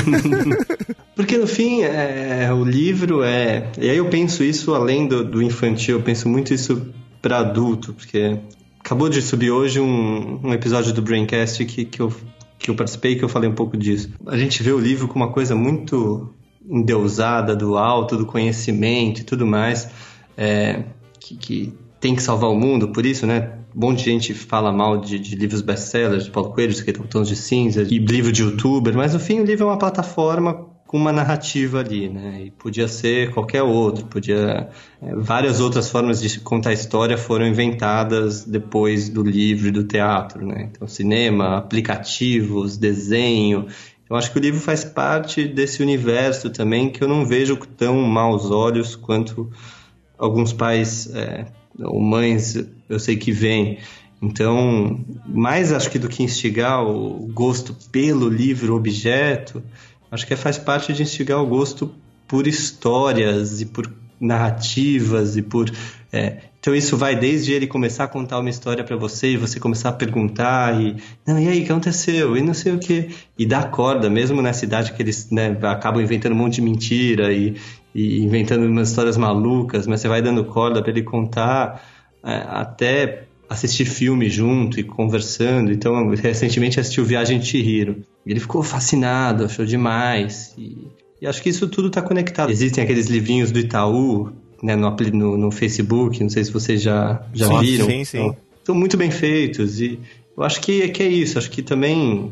Porque no fim, é, o livro é... E aí eu penso isso além do, do infantil, eu penso muito isso para adulto, porque acabou de subir hoje um, um episódio do Braincast que, que, eu, que eu participei, que eu falei um pouco disso. A gente vê o livro como uma coisa muito endeusada do alto, do conhecimento e tudo mais, é, que, que tem que salvar o mundo, por isso, né? Um monte de gente fala mal de, de livros best-sellers, de Paulo Coelho, de Tons de Cinza, e livro de youtuber, mas no fim o livro é uma plataforma com uma narrativa ali, né? E podia ser qualquer outro, podia... é, várias outras formas de contar história foram inventadas depois do livro e do teatro, né? Então, cinema, aplicativos, desenho... Eu acho que o livro faz parte desse universo também que eu não vejo com tão maus olhos quanto alguns pais é, ou mães eu sei que veem. Então, mais acho que do que instigar o gosto pelo livro objeto, acho que faz parte de instigar o gosto por histórias e por narrativas e por... É, então isso vai desde ele começar a contar uma história para você e você começar a perguntar e... Não, e aí, o que aconteceu? E não sei o quê. E dá corda, mesmo nessa idade que eles, né, acabam inventando um monte de mentira e, e inventando umas histórias malucas, mas você vai dando corda para ele contar é, até assistir filme junto e conversando. Então, recentemente assistiu Viagem de Chihiro. Ele ficou fascinado, achou demais. E, e acho que isso tudo está conectado. Existem aqueles livrinhos do Itaú, né, no, no, no Facebook, não sei se vocês já, já Sim, viram. sim, sim. Então, estão muito bem feitos. E eu acho que, que é isso. Acho que também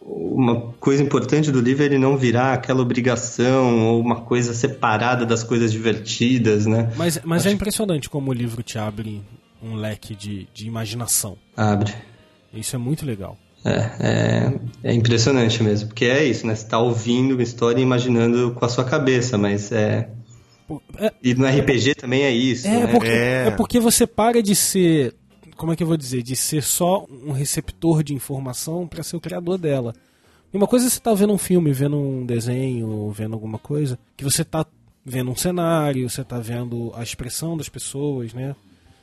uma coisa importante do livro é ele não virar aquela obrigação ou uma coisa separada das coisas divertidas, né? Mas, mas Acho é impressionante como o livro te abre um leque de, de imaginação. Abre. Isso é muito legal. É, é, é impressionante mesmo, porque é isso, né? Você tá ouvindo uma história e imaginando com a sua cabeça, mas é... É, E no R P G também é isso, é, né? porque, É. é porque você para de ser, como é que eu vou dizer, de ser só um receptor de informação para ser o criador dela. E uma coisa é você tá vendo um filme, vendo um desenho, vendo alguma coisa, que você tá vendo um cenário, você tá vendo a expressão das pessoas, né?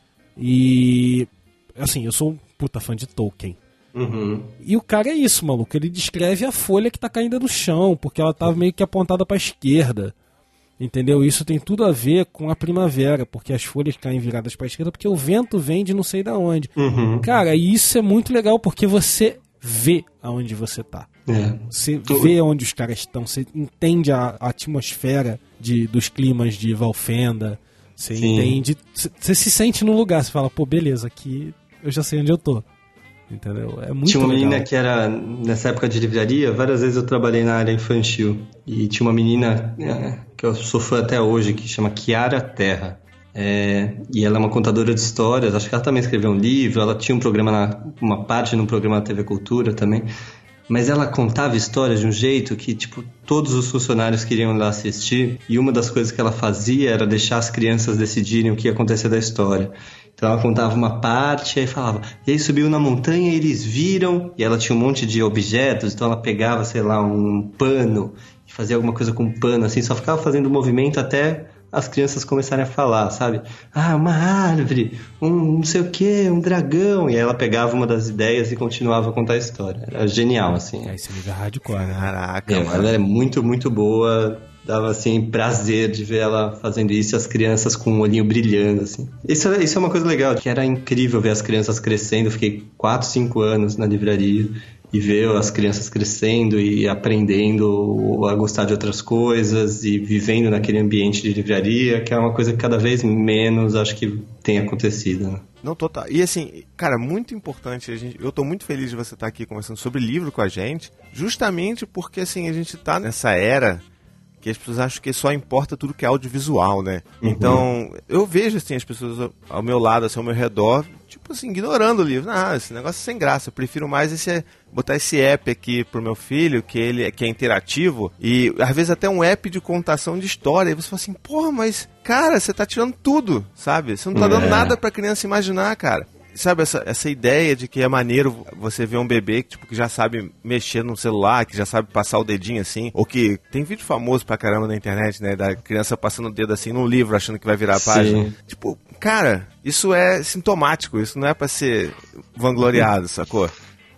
E, assim, eu sou um puta fã de Tolkien. Uhum. E o cara é isso, maluco. Ele descreve a folha que tá caindo no chão, porque ela tá meio que apontada pra esquerda. Entendeu? Isso tem tudo a ver com a primavera, porque as folhas caem viradas pra esquerda, porque o vento vem de não sei da onde. Uhum. Cara, e isso é muito legal, porque você vê aonde você tá. É. Você vê onde os caras estão, você entende a, a atmosfera de, dos climas de Valfenda, você Sim. entende, você se sente no lugar, você fala, pô, beleza, aqui eu já sei onde eu tô. Entendeu? É muito Tinha uma legal. menina que era, nessa época de livraria, várias vezes eu trabalhei na área infantil. E tinha uma menina é, que eu sou fã até hoje, que chama Kiara Terra. É, e ela é uma contadora de histórias, acho que ela também escreveu um livro, ela tinha um programa, na, uma parte num programa da T V Cultura também. Mas ela contava histórias de um jeito que, tipo, todos os funcionários queriam ir lá assistir. E uma das coisas que ela fazia era deixar as crianças decidirem o que ia acontecer da história. Então ela contava uma parte, aí falava, e aí subiu na montanha e eles viram, e ela tinha um monte de objetos, então ela pegava, sei lá, um pano, e fazia alguma coisa com um pano, assim, só ficava fazendo movimento até as crianças começarem a falar, sabe? Ah, uma árvore, um não sei o que, um dragão, e aí ela pegava uma das ideias e continuava a contar a história. Era genial, assim. Aí você liga hardcore, né? Caraca, É, mano. ela é muito, muito boa. Dava, assim, prazer de ver ela fazendo isso, as crianças com um olhinho brilhando, assim. Isso, isso é uma coisa legal, que era incrível ver as crianças crescendo. Eu fiquei quatro, cinco anos na livraria e ver as crianças crescendo e aprendendo a gostar de outras coisas e vivendo naquele ambiente de livraria, que é uma coisa que cada vez menos acho que tem acontecido, né? Não, total. E assim, cara, muito importante, a gente, eu tô muito feliz de você estar aqui conversando sobre livro com a gente, justamente porque, assim, a gente tá nessa era que as pessoas acham que só importa tudo que é audiovisual, né? Uhum. Então, eu vejo, assim, as pessoas ao meu lado, assim, ao meu redor, tipo assim, ignorando o livro. Ah, esse negócio é sem graça. Eu prefiro mais esse, botar esse app aqui pro meu filho, que ele que é interativo, e às vezes até um app de contação de história. E você fala assim, porra, mas, cara, você tá tirando tudo, sabe? Você não tá dando É. nada pra criança imaginar, cara. Sabe, essa, essa ideia de que é maneiro você ver um bebê que, tipo, que já sabe mexer no celular, que já sabe passar o dedinho assim, ou que tem vídeo famoso pra caramba na internet, né, da criança passando o dedo assim num livro, achando que vai virar a página. Sim. Tipo, cara, isso é sintomático, isso não é pra ser vangloriado, sacou?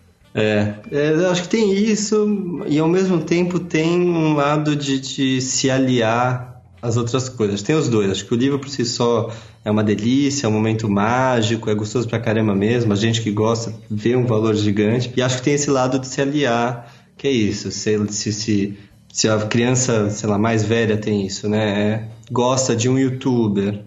É, é, eu acho que tem isso, e ao mesmo tempo tem um lado de, de se aliar às outras coisas. Tem os dois. Acho que o livro por si só é uma delícia, é um momento mágico, é gostoso pra caramba mesmo. A gente que gosta vê um valor gigante. E acho que tem esse lado de se aliar, que é isso. Se, se, se, se a criança, sei lá, mais velha tem isso, né? É, gosta de um youtuber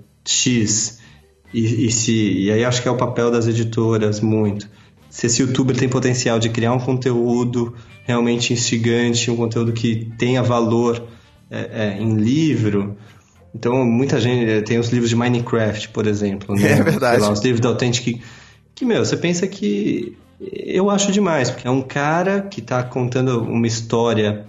X, e, e, se, e aí acho que é o papel das editoras muito. Se esse youtuber tem potencial de criar um conteúdo realmente instigante, um conteúdo que tenha valor é, é, em livro. Então, muita gente tem os livros de Minecraft, por exemplo, né? É verdade. Sei lá, os livros da Authentic, que, que, meu, você pensa que eu acho demais, porque é um cara que está contando uma história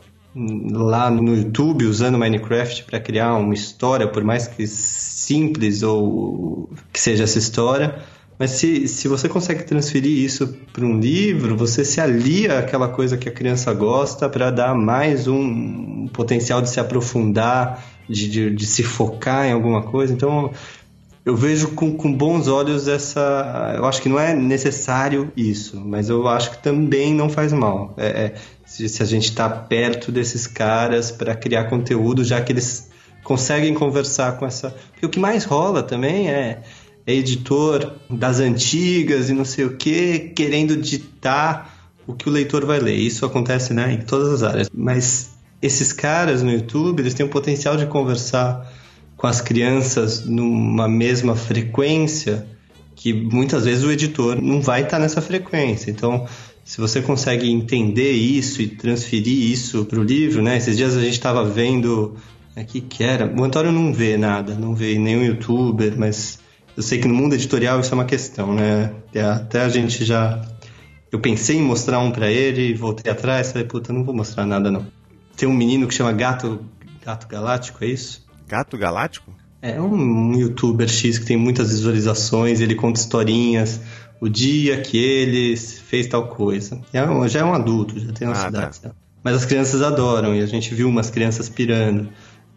lá no YouTube, usando Minecraft para criar uma história, por mais que simples ou que seja essa história. Mas se, se você consegue transferir isso para um livro, você se alia àquela coisa que a criança gosta para dar mais um potencial de se aprofundar, de, de, de se focar em alguma coisa. Então, eu vejo com, com bons olhos essa... Eu acho que não é necessário isso, mas eu acho que também não faz mal. É, é, se, se a gente está perto desses caras para criar conteúdo, já que eles conseguem conversar com essa... Porque o que mais rola também é... é editor das antigas e não sei o que, querendo ditar o que o leitor vai ler. Isso acontece, né, em todas as áreas. Mas esses caras no YouTube, eles têm o potencial de conversar com as crianças numa mesma frequência que muitas vezes o editor não vai estar nessa frequência. Então, se você consegue entender isso e transferir isso para o livro, né? Esses dias a gente estava vendo... O que que era? O Antônio não vê nada, não vê nenhum youtuber, mas... Eu sei que no mundo editorial isso é uma questão, né? Até a gente já... Eu pensei em mostrar um pra ele e voltei atrás. Falei, puta, não vou mostrar nada, não. Tem um menino que chama Gato, Gato Galáctico, é isso? Gato Galáctico? É um, um youtuber X que tem muitas visualizações. Ele conta historinhas. O dia que ele fez tal coisa. É um, já é um adulto, já tem uma Ah, cidade. tá. Mas as crianças adoram. E a gente viu umas crianças pirando.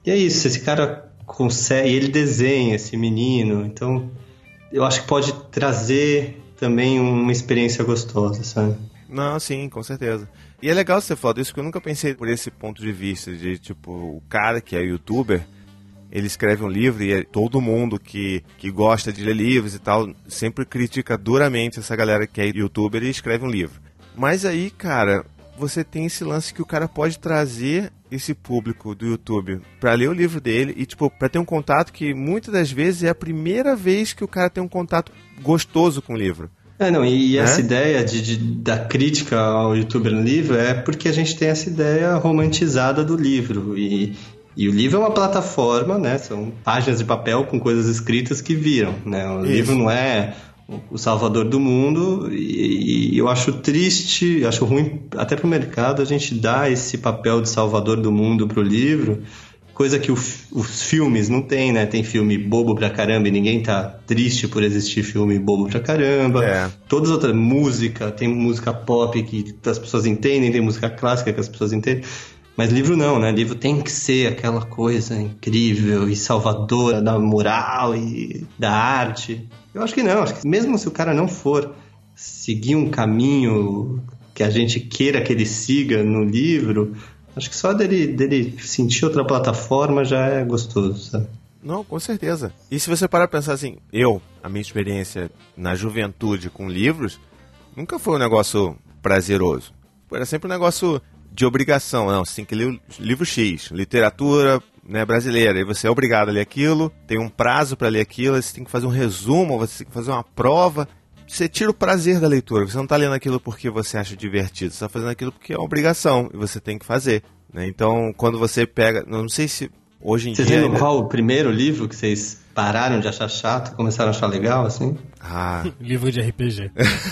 E é isso, esse cara consegue, ele desenha esse menino, então eu acho que pode trazer também uma experiência gostosa, sabe? Não, sim, com certeza. E é legal você falar disso, porque eu nunca pensei por esse ponto de vista, de tipo, o cara que é youtuber, ele escreve um livro e todo mundo que, que gosta de ler livros e tal, sempre critica duramente essa galera que é youtuber e escreve um livro. Mas aí, cara, você tem esse lance que o cara pode trazer esse público do YouTube pra ler o livro dele e, tipo, pra ter um contato que muitas das vezes é a primeira vez que o cara tem um contato gostoso com o livro. É, não, e É? essa ideia de, de, da crítica ao youtuber no livro é porque a gente tem essa ideia romantizada do livro. E, e o livro é uma plataforma, né? São páginas de papel com coisas escritas que viram, né? O Isso. livro não é o salvador do mundo e, e eu acho triste, acho ruim até pro mercado a gente dar esse papel de salvador do mundo pro livro. Coisa que o, os filmes não tem, né? Tem filme bobo pra caramba e ninguém tá triste por existir filme bobo pra caramba. É. Todas as outras, música, tem música pop que as pessoas entendem, tem música clássica que as pessoas entendem. Mas livro não, né? Livro tem que ser aquela coisa incrível e salvadora da moral e da arte. Eu acho que não, acho que mesmo se o cara não for seguir um caminho que a gente queira que ele siga no livro... Acho que só dele, dele sentir outra plataforma já é gostoso, sabe? Não, com certeza. E se você parar pra pensar assim, eu, a minha experiência na juventude com livros, nunca foi um negócio prazeroso. Era sempre um negócio de obrigação. Não, você tem que ler o livro X, literatura, né, brasileira. E você é obrigado a ler aquilo, tem um prazo pra ler aquilo, você tem que fazer um resumo, você tem que fazer uma prova. Você tira o prazer da leitura. Você não está lendo aquilo porque você acha divertido. Você está fazendo aquilo porque é uma obrigação e você tem que fazer, né? Então, quando você pega... Não sei se hoje em vocês dia... lembram ainda... qual o primeiro livro que vocês pararam de achar chato e começaram a achar legal, assim? Ah... Livro de R P G.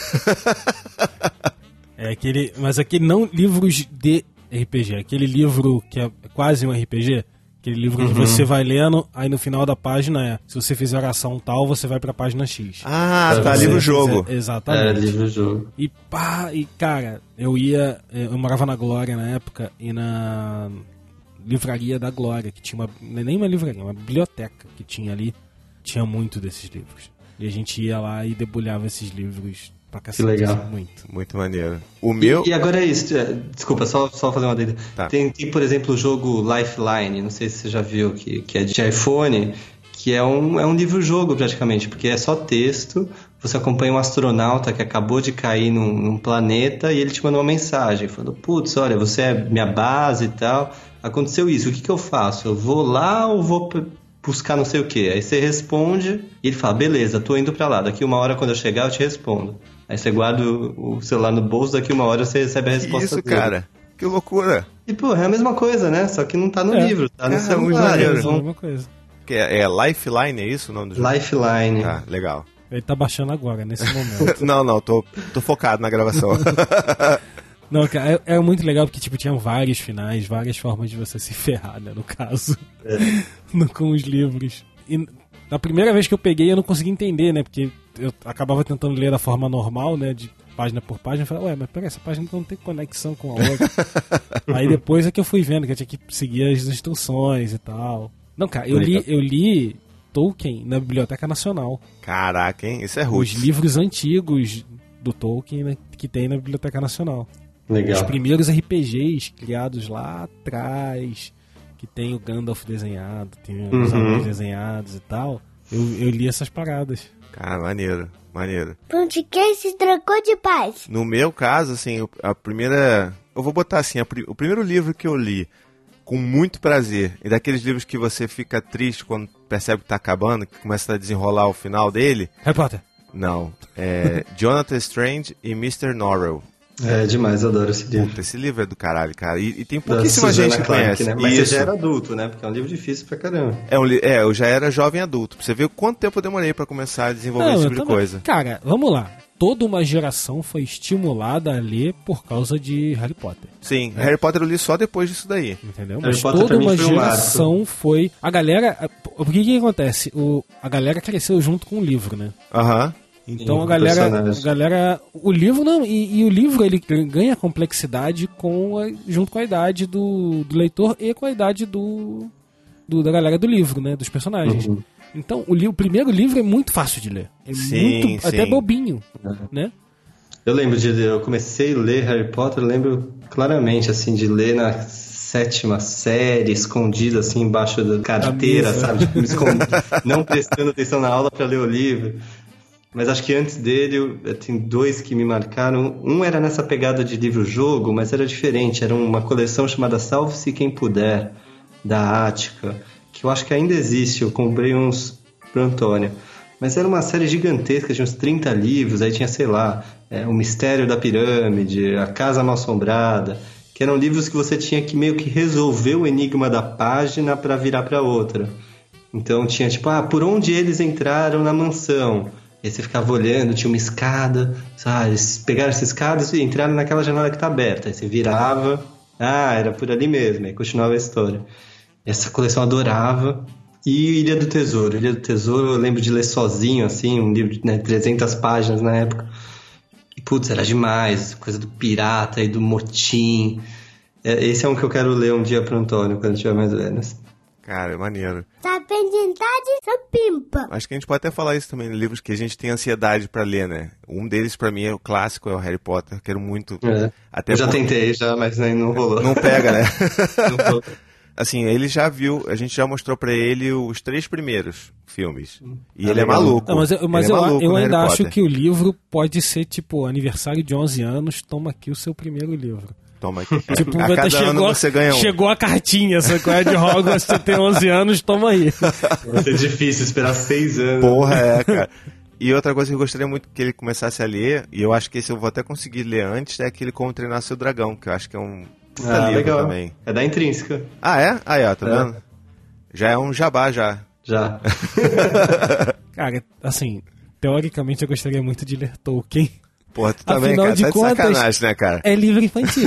É aquele... Mas aquele não livros de R P G. Aquele livro que é quase um R P G... Aquele livro que Uhum. você vai lendo, aí no final da página é, se você fizer a ação tal, você vai pra página X. Ah, Se tá, você livro-jogo. fizer- Exatamente. É, livro-jogo. E pá, e cara, eu ia, eu morava na Glória na época, e na livraria da Glória, que tinha uma, não é nem uma livraria, uma biblioteca que tinha ali, tinha muito desses livros. E a gente ia lá e debulhava esses livros pra cacete. legal. assim, muito. Muito maneiro. O meu... E, e agora é isso, é, desculpa, só, só fazer uma dúvida. Tá. Tem, tem, por exemplo, o jogo Lifeline, não sei se você já viu, que, que é de iPhone, que é um, é um livro-jogo praticamente, porque é só texto, você acompanha um astronauta que acabou de cair num, num planeta e ele te manda uma mensagem, falando, putz, olha, você é minha base e tal, aconteceu isso, o que, que eu faço? Eu vou lá ou vou p- buscar não sei o que? Aí você responde e ele fala, beleza, tô indo pra lá, daqui uma hora quando eu chegar eu te respondo. Aí você guarda o celular no bolso, daqui uma hora você recebe a Que resposta isso, dele. cara? Que loucura. E, pô, é a mesma coisa, né? Só que não tá no É. livro, tá no Cara, celular. muito maneiro. Eles É a vão- mesma coisa. Que é, é Lifeline, é isso o nome do jogo? Lifeline. Tá, legal. Ele tá baixando agora, nesse momento. Não, não, tô, tô focado na gravação. Não, cara, é, é muito legal porque, tipo, tinha vários finais, várias formas de você se ferrar, né, no caso. No- com os livros. E na primeira vez que eu peguei, eu não consegui entender, né, porque eu acabava tentando ler da forma normal, né, de página por página. Eu falei, ué, mas peraí, essa página não tem conexão com a outra. Aí depois é que eu fui vendo que eu tinha que seguir as instruções e tal. Não, cara, eu li, eu li Tolkien na Biblioteca Nacional. Caraca, hein? Isso é Os roots. livros antigos do Tolkien, né, que tem na Biblioteca Nacional. Os Legal. primeiros R P Gs criados lá atrás, que tem o Gandalf desenhado, tem os Uhum. anões desenhados e tal. Eu, eu li essas paradas. Cara, maneiro, maneiro. Podcast trocou de paz. No meu caso, assim, o- a primeira... Eu vou botar assim, a pri- o primeiro livro que eu li com muito prazer, e daqueles livros que você fica triste quando percebe que tá acabando, que começa a desenrolar o final dele, Harry Potter. não, é Jonathan Strange e mister Norrell. É demais, eu adoro esse livro. Puta, esse livro é do caralho, cara. E, e tem Da pouquíssima Susanna gente que Clarke, conhece. né? Mas Isso. você já era adulto, né? Porque é um livro difícil pra caramba. É, um li- é, eu já era jovem adulto. Pra você ver quanto tempo eu demorei pra começar a desenvolver esse eu tipo de também. coisa. Cara, vamos lá. Toda uma geração foi estimulada a ler por causa de Harry Potter. Sim, Harry Potter eu li só depois disso daí. Entendeu? Harry Mas Potter toda pra mim uma foi um geração foi. A galera. O que que acontece? O, a galera cresceu junto com o livro, né? Aham. Então Sim, a galera, personagem. a galera, o livro não, e, e o livro ele ganha complexidade com a- junto com a idade do, do leitor e com a idade do do, da galera do livro, né? Dos personagens. Uhum. Então, o, li, o primeiro livro é muito fácil de ler. É Sim, muito, sim. até bobinho, Uhum. né? Eu lembro de... Eu comecei a ler Harry Potter, eu lembro claramente, assim, de ler na sétima série, escondido, assim, embaixo da carteira, mesa. sabe? Tipo, escondido, não prestando atenção na aula pra ler o livro. Mas acho que antes dele, eu, eu tenho dois que me marcaram. Um era nessa pegada de livro-jogo, mas era diferente. Era uma coleção chamada Salve-se Quem Puder, da Ática, que eu acho que ainda existe. Eu comprei uns pro Antônio. Mas era uma série gigantesca, de uns trinta livros. Aí tinha, sei lá, é, O Mistério da Pirâmide, A Casa Mal-Assombrada, que eram livros que você tinha que meio que resolver o enigma da página para virar para outra. Então tinha tipo, ah, por onde eles entraram na mansão? Aí você ficava olhando, tinha uma escada, sabe? Eles pegaram essa escada e entraram naquela janela que tá aberta. Aí você virava, ah, era por ali mesmo, aí continuava a história. Essa coleção eu adorava. E Ilha do Tesouro. Ilha do Tesouro eu lembro de ler sozinho, assim, um livro de né, trezentas páginas na época. E, putz, era demais, coisa do pirata e do motim. É, esse é um que eu quero ler um dia pro Antônio, quando tiver mais velho. Cara, é maneiro. Tá pendentade, sua pimpa. Acho que a gente pode até falar isso também, livros que a gente tem ansiedade pra ler, né? Um deles, pra mim, é o clássico, é o Harry Potter. Quero muito... É. Até eu já por... tentei, já, mas aí não rolou. Não pega, né? Não rolou. Assim, ele já viu, a gente já mostrou pra ele os três primeiros filmes. E Ah, ele é legal. maluco. Não, mas eu, mas ele é eu, maluco eu no ainda Harry acho Potter. que o livro pode ser, tipo, aniversário de onze anos, toma aqui o seu primeiro livro. Toma aqui. Tipo, a vai cada ter- ano chegou, você ganha um. chegou a cartinha, essa coisa de Hogwarts, você tem onze anos, toma aí. Vai ser difícil esperar seis anos. Porra, é, cara. E outra coisa que eu gostaria muito que ele começasse a ler, e eu acho que esse eu vou até conseguir ler antes, é aquele Como Treinar Seu Dragão, que eu acho que é um puta Ah, livro legal. também. É da Intrínseca. Ah, é? Aí, ó, tá É. vendo? Já é um jabá, já. Já. Cara, assim, teoricamente eu gostaria muito de ler Tolkien. Porra, tu também, Afinal cara, de tá de contas, sacanagem, né, cara? É livro infantil.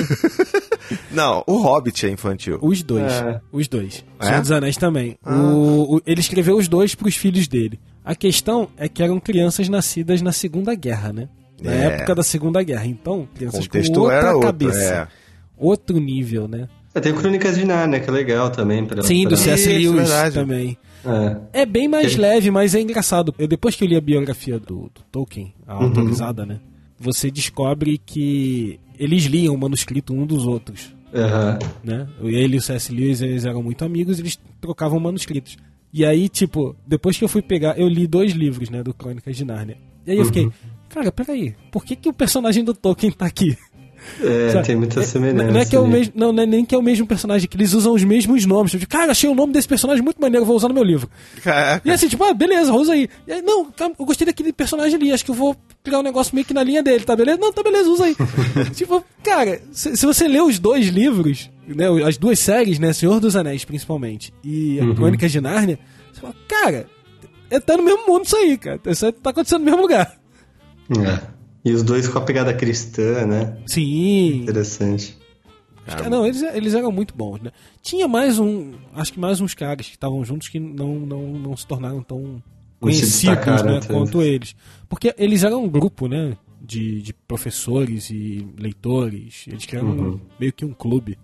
Não, o Hobbit é infantil. Os dois. É. Os dois. É? Senhor dos Anéis também. O, o- ele escreveu os dois pros filhos dele. A questão é que eram crianças nascidas na Segunda Guerra, né? Na É. época da Segunda Guerra. Então, O crianças com contexto outra era outro, cabeça. é. Outro nível, né? É, tem o Crônicas de Nárnia, que é legal também. Pra, Sim, pra... do C S. Isso, Lewis verdade. também. É. É bem mais Sim. leve, mas é engraçado. Eu, depois que eu li a biografia do, do Tolkien, a Uhum. autorizada, né? Você descobre que eles liam o manuscrito um dos outros, Aham. né? Ele e o C S. Lewis, eles eram muito amigos, eles trocavam manuscritos. E aí, tipo, depois que eu fui pegar, eu li dois livros, né, do Crônicas de Nárnia. E aí eu fiquei, cara, peraí, por que que o personagem do Tolkien tá aqui? É, Sabe? tem muita É, semelhança. Não é que é o ali. mesmo, não, não é nem que é o mesmo personagem, que eles usam os mesmos nomes. Eu digo, cara, achei o nome desse personagem muito maneiro, vou usar no meu livro. Caraca. E assim, tipo, ah, beleza, usa aí. E aí, não, tá, eu gostei daquele personagem ali, acho que eu vou criar um negócio meio que na linha dele, tá beleza? Não, tá beleza, usa aí. Tipo, cara, se, se você lê os dois livros, né, as duas séries, né, Senhor dos Anéis principalmente, e a Uhum. Crônicas de Nárnia, você fala, cara, é, tá no mesmo mundo isso aí, cara. Isso aí tá acontecendo no mesmo lugar. É. E os dois com a pegada cristã, né? Sim. Interessante. Cara, não, eles, eles eram muito bons, né? Tinha mais um, acho que mais uns caras que estavam juntos que não, não, não se tornaram tão Não se conhecidos, destacaram né, tanto. quanto eles. Porque eles eram um grupo, né, de, de professores e leitores. Eles criaram Uhum. um- meio que um clube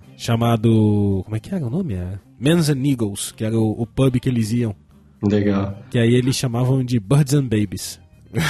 chamado, como é que era o nome? É Men's and Eagles, que era o, o pub que eles iam. Legal. Que aí eles chamavam de Birds and Babies.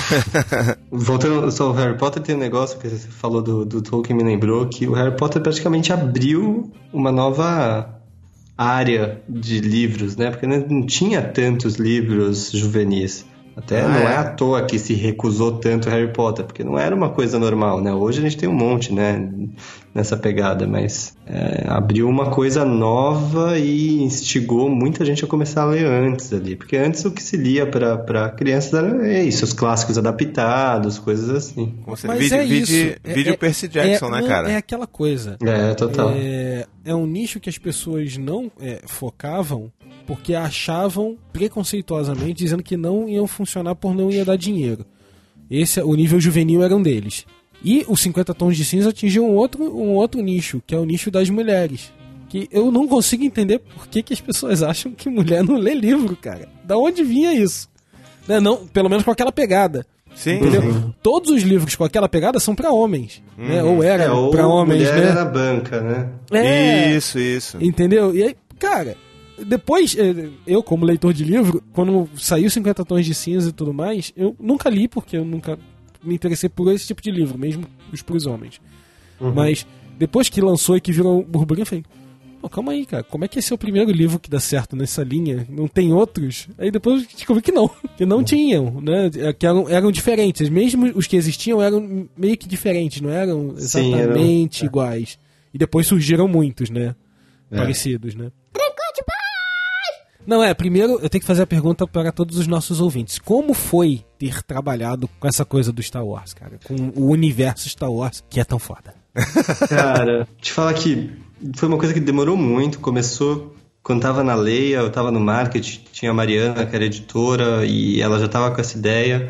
Voltando só ao Harry Potter, tem um negócio que você falou do, do Tolkien, me lembrou que o Harry Potter praticamente abriu uma nova área de livros, né? Porque não tinha tantos livros juvenis. Até Ah, não é? é à toa que se recusou tanto Harry Potter, porque não era uma coisa normal, né? Hoje a gente tem um monte, né? Nessa pegada, mas é, abriu uma coisa nova e instigou muita gente a começar a ler antes ali. Porque antes o que se lia pra, pra crianças era é isso, os clássicos adaptados, coisas assim. Como você Mas vídeo, é vídeo, isso. vídeo é, Percy Jackson, é, né, não, cara? É aquela coisa. É, total. É, é um nicho que as pessoas não é, focavam porque achavam preconceituosamente, dizendo que não iam funcionar por não ia dar dinheiro. Esse, o nível juvenil era um deles. E os cinquenta Tons de Cinza atingiu um outro, um outro nicho, que é o nicho das mulheres. Que eu não consigo entender por que, que as pessoas acham que mulher não lê livro, cara. Da onde vinha isso? Né, não, pelo menos com aquela pegada. Sim, Entendeu? sim. Todos os livros com aquela pegada são pra homens, né? Ou era É, ou pra homens, mulher né? é na banca, né? É, Isso, isso. entendeu? E aí, cara, depois, eu como leitor de livro, quando saiu cinquenta Tons de Cinza e tudo mais, eu nunca li, porque eu nunca me interessei por esse tipo de livro, mesmo os pros homens. Uhum. Mas depois que lançou e que virou burburinho, eu falei, pô, calma aí, cara, como é que esse é o primeiro livro que dá certo nessa linha? Não tem outros? Aí depois eu descobri que não, que não tinham, né? Que eram, eram diferentes, mesmo os que existiam eram meio que diferentes, não eram exatamente Sim, eram... iguais. E depois surgiram muitos, né? É. Parecidos, né? Não, é, primeiro eu tenho que fazer a pergunta para todos os nossos ouvintes. Como foi ter trabalhado com essa coisa do Star Wars, cara? Com o universo Star Wars, que é tão foda. Cara, te falar que foi uma coisa que demorou muito. Começou quando tava na Leia, eu tava no marketing, tinha a Mariana, que era editora, e ela já tava com essa ideia.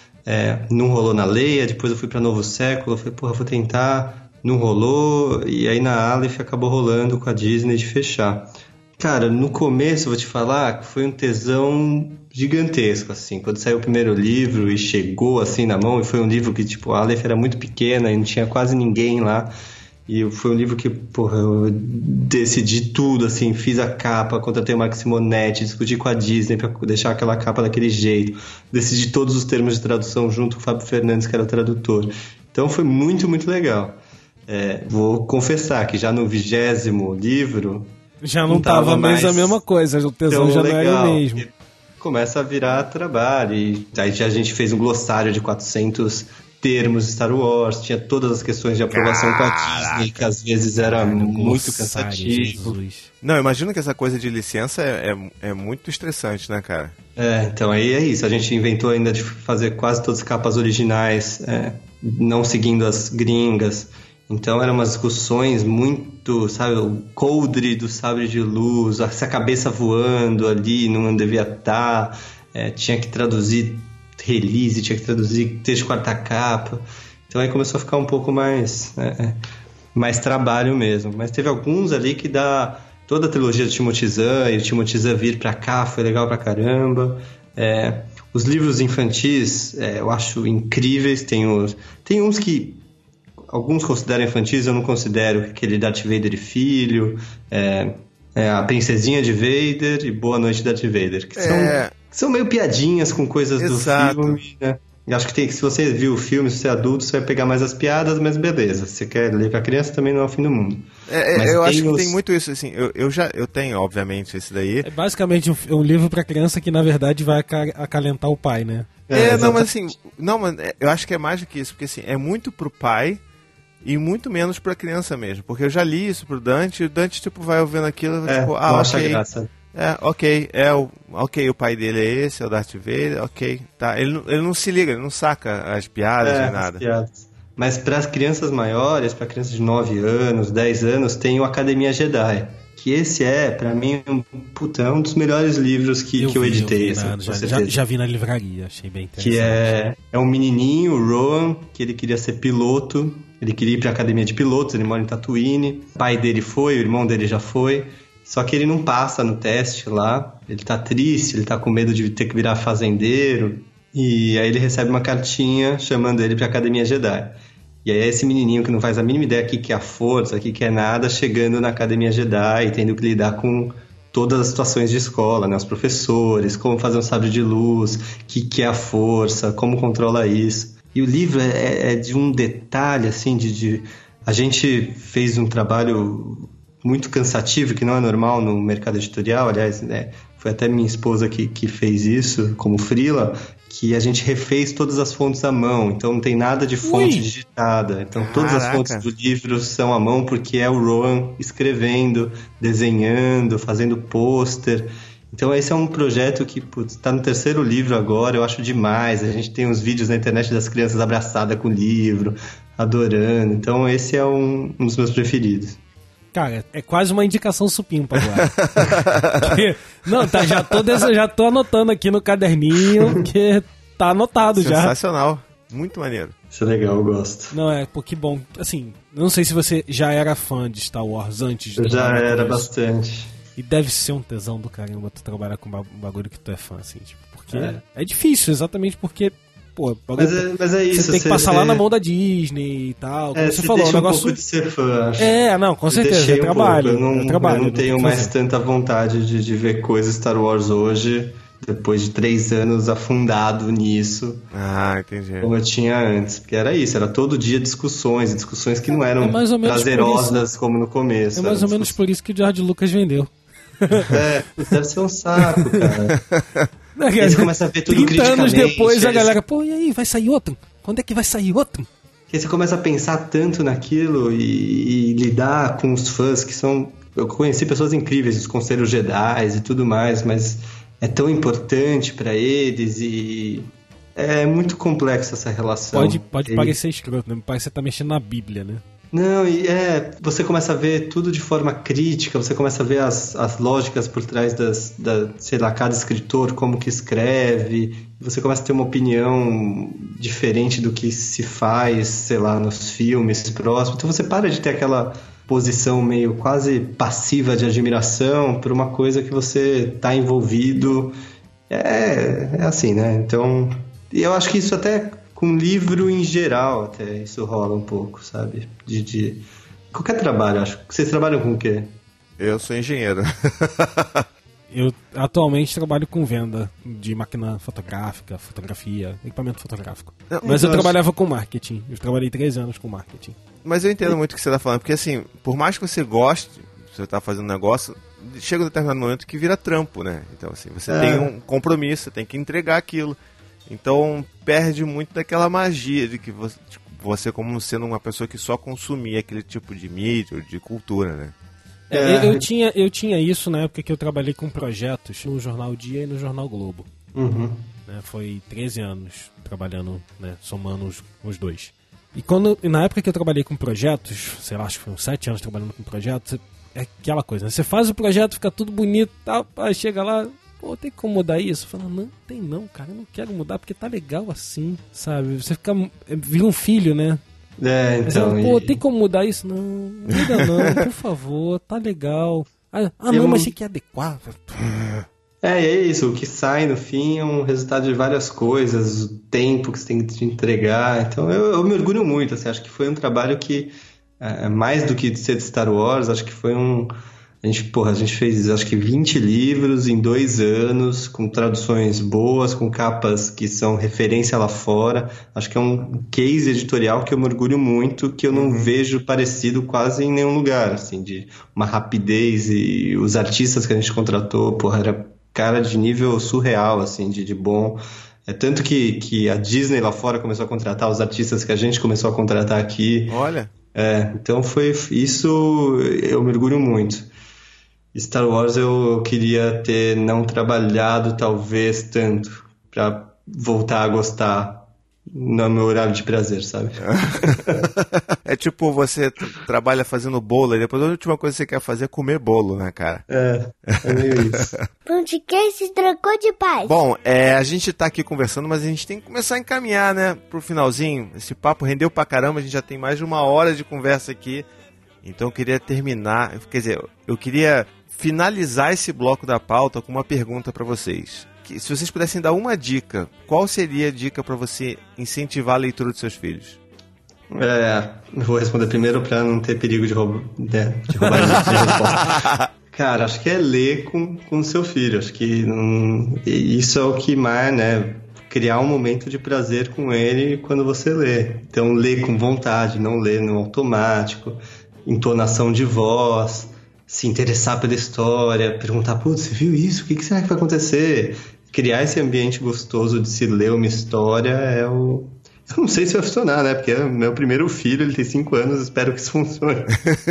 É, não rolou na Leia, depois eu fui pra Novo Século, eu falei, porra, vou tentar, não rolou, e aí na Aleph acabou rolando com a Disney de fechar. Cara, no começo, vou te falar, que foi um tesão gigantesco, assim. Quando saiu o primeiro livro e chegou, assim, na mão, e foi um livro que, tipo, a Aleph era muito pequena e não tinha quase ninguém lá. E foi um livro que, porra, eu decidi tudo, assim, fiz a capa, contratei o Mark Simonetti, discuti com a Disney pra deixar aquela capa daquele jeito. Decidi todos os termos de tradução junto com o Fábio Fernandes, que era o tradutor. Então foi muito, muito legal. É, vou confessar que já no vigésimo livro... Já não, não tava, tava mais a mesma coisa, o tesão já legal. Não era o mesmo. E começa a virar trabalho, e aí já a gente fez um glossário de quatrocentos termos de Star Wars, tinha todas as questões de aprovação Caraca. com a Disney, que às vezes era Caraca, muito cansativo. Jesus. Não, imagino que essa coisa de licença é, é, é muito estressante, né, cara? É, então aí é isso, a gente inventou ainda de fazer quase todas as capas originais, é, não seguindo as gringas. Então eram umas discussões muito, sabe, o coldre do sabre de luz, essa cabeça voando ali, não devia estar, é, tinha que traduzir release, tinha que traduzir texto quarta capa. Então aí começou a ficar um pouco mais, é, mais trabalho mesmo. Mas teve alguns ali que dá toda a trilogia do Timothy Zahn, e o Timothy Zahn vir pra cá, foi legal pra caramba. É, os livros infantis, é, eu acho incríveis, tem, os, tem uns que alguns consideram infantis, eu não considero, aquele Darth Vader e Filho, é, é a Princesinha de Vader e Boa Noite Darth Vader, que são, é... são meio piadinhas com coisas Exato. do filme, né? Eu acho que tem, se você viu o filme, se você é adulto, você vai pegar mais as piadas, mas beleza. Se você quer ler pra criança, também não é o fim do mundo. É, eu acho os... que tem muito isso, assim, eu, eu já eu tenho, obviamente, esse daí. É basicamente um, um livro pra criança que, na verdade, vai acalentar o pai, né? É, é não, mas assim, não, mas eu acho que é mais do que isso, porque assim, é muito pro pai e muito menos pra criança mesmo. Porque eu já li isso pro Dante, e o Dante, tipo, vai ouvindo aquilo, é, tipo, ah, ok. Graça. É, ok, é o, ok, o pai dele é esse, é o Darth Vader, ok, tá. Ele, ele não se liga, ele não saca as piadas é, nem nada. Piadas. Mas para as crianças maiores, para crianças de nove anos, dez anos, tem o Academia Jedi. Que esse é, pra mim, um, puta, um dos melhores livros que eu, que eu vi, editei. Eu vi, assim, já, já, já vi na livraria, achei bem interessante. Que é, é um menininho, o Rowan, que ele queria ser piloto, ele queria ir pra Academia de Pilotos, ele mora em Tatooine, o pai dele foi, o irmão dele já foi. Só que ele não passa no teste lá, ele tá triste, ele tá com medo de ter que virar fazendeiro, e aí ele recebe uma cartinha chamando ele pra Academia Jedi. E aí é esse menininho que não faz a mínima ideia aqui que é a força, aqui que é nada, chegando na Academia Jedi e tendo que lidar com todas as situações de escola, né? Os professores, como fazer um sabre de luz, o que, que é a força, como controla isso. E o livro é, é de um detalhe, assim, de, de... A gente fez um trabalho muito cansativo, que não é normal no mercado editorial, aliás, né, foi até minha esposa que, que fez isso como freela, que a gente refez todas as fontes à mão, então não tem nada de fonte Ui. digitada, então Caraca. todas as fontes do livro são à mão, porque é o Rowan escrevendo, desenhando, fazendo pôster. Então esse é um projeto que está no terceiro livro agora, eu acho demais, a gente tem uns vídeos na internet das crianças abraçadas com o livro, adorando, então esse é um, um dos meus preferidos. Cara, é quase uma indicação supimpa agora. Porque, não, tá, já, tô desse, já tô anotando aqui no caderninho, que tá anotado já. Sensacional, muito maneiro. Isso é legal, eu gosto. Não, é, porque bom, assim, não sei se você já era fã de Star Wars antes de Eu já era bastante. E deve ser um tesão do caramba tu trabalhar com um bagulho que tu é fã, assim, tipo, porque é, é difícil, exatamente porque pô, Mas é, mas é isso. você tem que passar lá na mão da Disney e tal. Como É, você você falou, deixa um negócio. um pouco de ser fã, acho. É, não, com Eu certeza, deixei é um trabalho. pouco. Eu não, é trabalho, eu não tenho mais fazer. tanta vontade de, de ver coisas Star Wars hoje, depois de três anos afundado nisso, Ah, entendi. como eu tinha antes. Porque era isso, era todo dia discussões, discussões que não eram É mais ou menos por prazerosas como no começo. É mais eram ou menos por isso que o George Lucas vendeu. É, deve ser um saco, cara. Aí você começa a ver tudo trinta anos criticamente, depois a aí galera, pô, e aí, vai sair outro? Quando é que vai sair outro? Aí você começa a pensar tanto naquilo e, e lidar com os fãs que são... Eu conheci pessoas incríveis, os conselhos Jedi e tudo mais, mas é tão importante pra eles e... É muito complexa essa relação. Pode, pode e... parecer escroto, né? Parece que você tá mexendo na Bíblia, né? Não, e é, você começa a ver tudo de forma crítica, você começa a ver as, as lógicas por trás das, da, sei lá, cada escritor, como que escreve, você começa a ter uma opinião diferente do que se faz, sei lá, nos filmes próximos, então você para de ter aquela posição meio quase passiva de admiração por uma coisa que você tá envolvido, é, é assim, né, então, e eu acho que isso até... Com livro em geral, até isso rola um pouco, sabe? De, de... qualquer trabalho, acho. Vocês trabalham com o quê? Eu sou engenheiro. Eu atualmente trabalho com venda de máquina fotográfica, fotografia, equipamento fotográfico. Não, Mas eu acho- trabalhava com marketing. Eu trabalhei três anos com marketing. Mas eu entendo muito o que você tá falando, porque assim, por mais que você goste, você tá fazendo um negócio, chega um determinado momento que vira trampo, né? Então assim, você É. tem um compromisso, você tem que entregar aquilo. Então perde muito daquela magia de que você, tipo, você como sendo uma pessoa que só consumia aquele tipo de mídia, ou de cultura, né? É, É. Eu, eu tinha, eu tinha isso na época que eu trabalhei com projetos no Jornal Dia e no Jornal Globo. Uhum. Né? Foi treze anos trabalhando, né? Somando os, os dois. E quando, e na época que eu trabalhei com projetos, sei lá, acho que foi uns sete anos trabalhando com projetos, é aquela coisa, né? Você faz o projeto, fica tudo bonito, tal, aí chega lá, pô, tem como mudar isso? Fala, não, tem não, cara, eu não quero mudar porque tá legal assim, sabe? Você fica, vira um filho, né? É, Mas então... ela, pô, e- tem como mudar isso? Não, muda não, por favor, tá legal. Ah, ah, Eu- não, mas tem que adequar. É, e é isso, o que sai no fim é um resultado de várias coisas, o tempo que você tem que te entregar, então eu, eu me orgulho muito, assim, acho que foi um trabalho que, é, mais do que ser de Star Wars, acho que foi um... A gente, porra, a gente fez acho que vinte livros em dois anos, com traduções boas, com capas que são referência lá fora. Acho que é um case editorial que eu me orgulho muito, que eu não vejo parecido quase em nenhum lugar, assim, de uma rapidez, e os artistas que a gente contratou, porra, era cara de nível surreal, assim, de, de bom. É tanto que, que a Disney lá fora começou a contratar os artistas que a gente começou a contratar aqui. Olha, É, então foi isso, eu me orgulho muito. Star Wars eu queria ter não trabalhado talvez tanto pra voltar a gostar no meu horário de prazer, sabe? é tipo você t- trabalha fazendo bolo e depois a última coisa que você quer fazer é comer bolo, né, cara? É, é meio isso. Podcast Trocou de Paz. Bom, é, a gente tá aqui conversando, mas a gente tem que começar a encaminhar, né, pro finalzinho. Esse papo rendeu pra caramba, a gente já tem mais de uma hora de conversa aqui. Então eu queria terminar, quer dizer, eu queria finalizar esse bloco da pauta com uma pergunta pra vocês. Que, se vocês pudessem dar uma dica, qual seria a dica pra você incentivar a leitura dos seus filhos? É, eu vou responder primeiro pra não ter perigo de, roubo, né, de roubar de resposta. Cara, acho que é ler com o seu filho. Acho que hum, isso é o que mais, né? Criar um momento de prazer com ele quando você lê. Então, ler com vontade, não ler no automático, entonação de voz, se interessar pela história, perguntar, putz, você viu isso? O que, que será que vai acontecer? Criar esse ambiente gostoso de se ler uma história é o... Eu não sei se vai funcionar, né? Porque é meu primeiro filho, ele tem cinco anos, espero que isso funcione.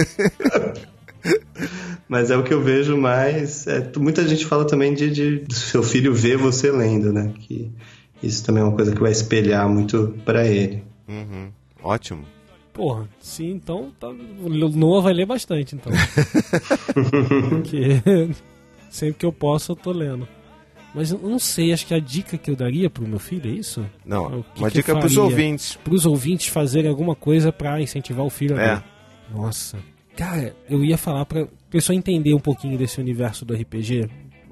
Mas é o que eu vejo mais... É, muita gente fala também de, de do seu filho ver você lendo, né? Que isso também é uma coisa que vai espelhar muito pra ele. Uhum. Ótimo. Porra, sim, então tá, o Noah vai ler bastante, então. Porque sempre que eu posso eu tô lendo. Mas eu não sei, acho que a dica que eu daria pro meu filho é isso? Não, O que uma que eu dica pros faria? ouvintes. Pros ouvintes fazerem alguma coisa pra incentivar o filho a É. ler. Nossa. Cara, eu ia falar pra pessoa entender um pouquinho desse universo do R P G.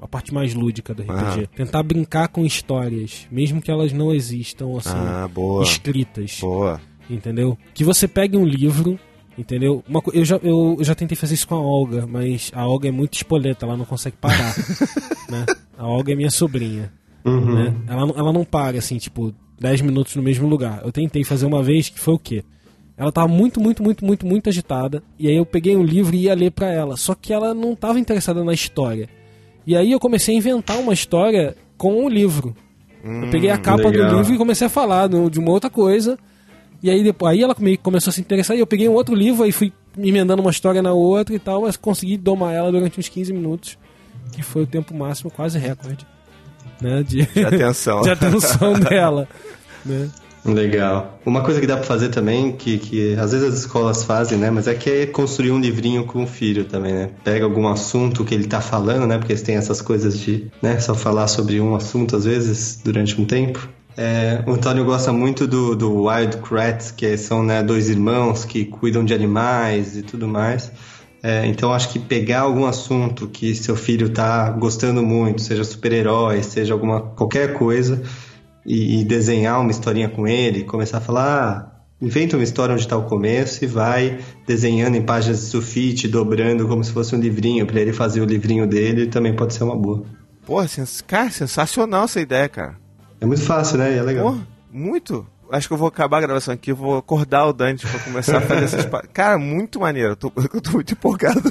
a parte mais lúdica do R P G. Ah. Tentar brincar com histórias, mesmo que elas não existam, assim, Ah, boa. escritas. Boa. Entendeu? Que você pegue um livro, entendeu? Uma, co- eu, já, eu, eu já tentei fazer isso com a Olga, mas a Olga é muito espoleta, ela não consegue parar. Né? A Olga é minha sobrinha. Uhum. Né? Ela, não- ela não para, assim, tipo, dez minutos no mesmo lugar. Eu tentei fazer uma vez, que foi o quê? Ela tava muito, muito, muito, muito, muito agitada. E aí eu peguei um livro e ia ler pra ela. Só que ela não tava interessada na história. E aí eu comecei a inventar uma história com o livro. Eu peguei a capa legal. do livro e comecei a falar no- de uma outra coisa. E aí, depois, aí ela come- começou a se interessar. E eu peguei um outro livro e fui emendando uma história na outra e tal. Mas consegui domar ela durante uns quinze minutos. Que foi o tempo máximo, quase recorde. Né, de, De atenção. de atenção dela. Né? Legal. Uma coisa que dá pra fazer também, que, que às vezes as escolas fazem, né? Mas é que é construir um livrinho com o filho também, né? Pega algum assunto que ele tá falando, né? Porque eles têm essas coisas de, né? Só falar sobre um assunto às vezes durante um tempo. É, o Antônio gosta muito do, do Wildcrats, que são, né, dois irmãos que cuidam de animais e tudo mais. É, então acho que pegar algum assunto que seu filho tá gostando muito, seja super-herói, seja alguma qualquer coisa, e, e desenhar uma historinha com ele, começar a falar, ah, inventa uma história onde está o começo e vai desenhando em páginas de sulfite, dobrando como se fosse um livrinho para ele fazer o livrinho dele, também pode ser uma boa. Porra, sens... cara, sensacional essa ideia, cara. É muito fácil, né? E é legal. Porra, muito. Acho que eu vou acabar a gravação aqui, eu vou acordar o Dante pra começar a fazer essas... pa- Cara, muito maneiro. Eu tô, eu tô muito empolgado.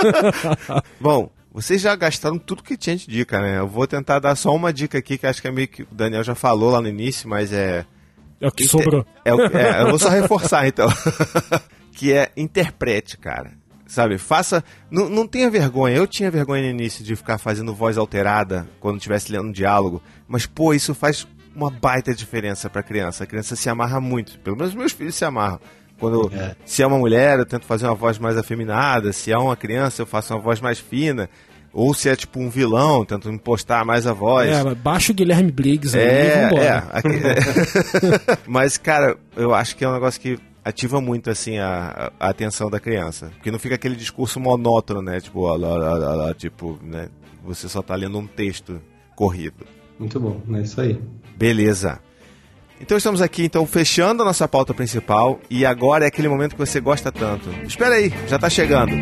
Bom, vocês já gastaram tudo que tinha de dica, né? Eu vou tentar dar só uma dica aqui, que acho que é meio que o Daniel já falou lá no início, mas é... É o que sobrou. É, o- é, eu vou só reforçar, então. Que é interprete, cara. Sabe, faça... Não, não tenha vergonha. Eu tinha vergonha no início de ficar fazendo voz alterada quando estivesse lendo um diálogo. Mas, pô, isso faz uma baita diferença pra criança. A criança se amarra muito. Pelo menos meus filhos se amarram. Quando, É. se é uma mulher, eu tento fazer uma voz mais afeminada. Se é uma criança, eu faço uma voz mais fina. Ou se é tipo um vilão, tento impostar mais a voz. É, baixa o Guilherme Briggs aí e É, vambora. é. Aqui- Mas, cara, eu acho que é um negócio que ativa muito, assim, a, a atenção da criança. Porque não fica aquele discurso monótono, né? Tipo, ó, lá, lá, lá, lá, tipo, né? Você só tá lendo um texto corrido. Muito bom, é isso aí. Beleza. Então estamos aqui, então, fechando a nossa pauta principal. E agora é aquele momento que você gosta tanto. Espera aí, já tá chegando.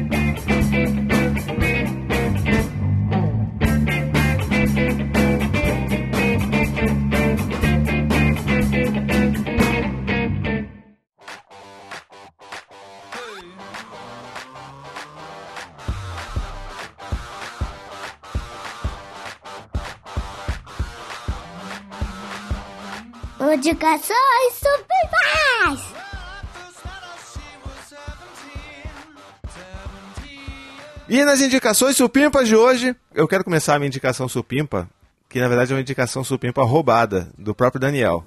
Indicações supimpas! E nas indicações supimpas de hoje, eu quero começar a minha indicação supimpa, que na verdade é uma indicação supimpa roubada, do próprio Daniel.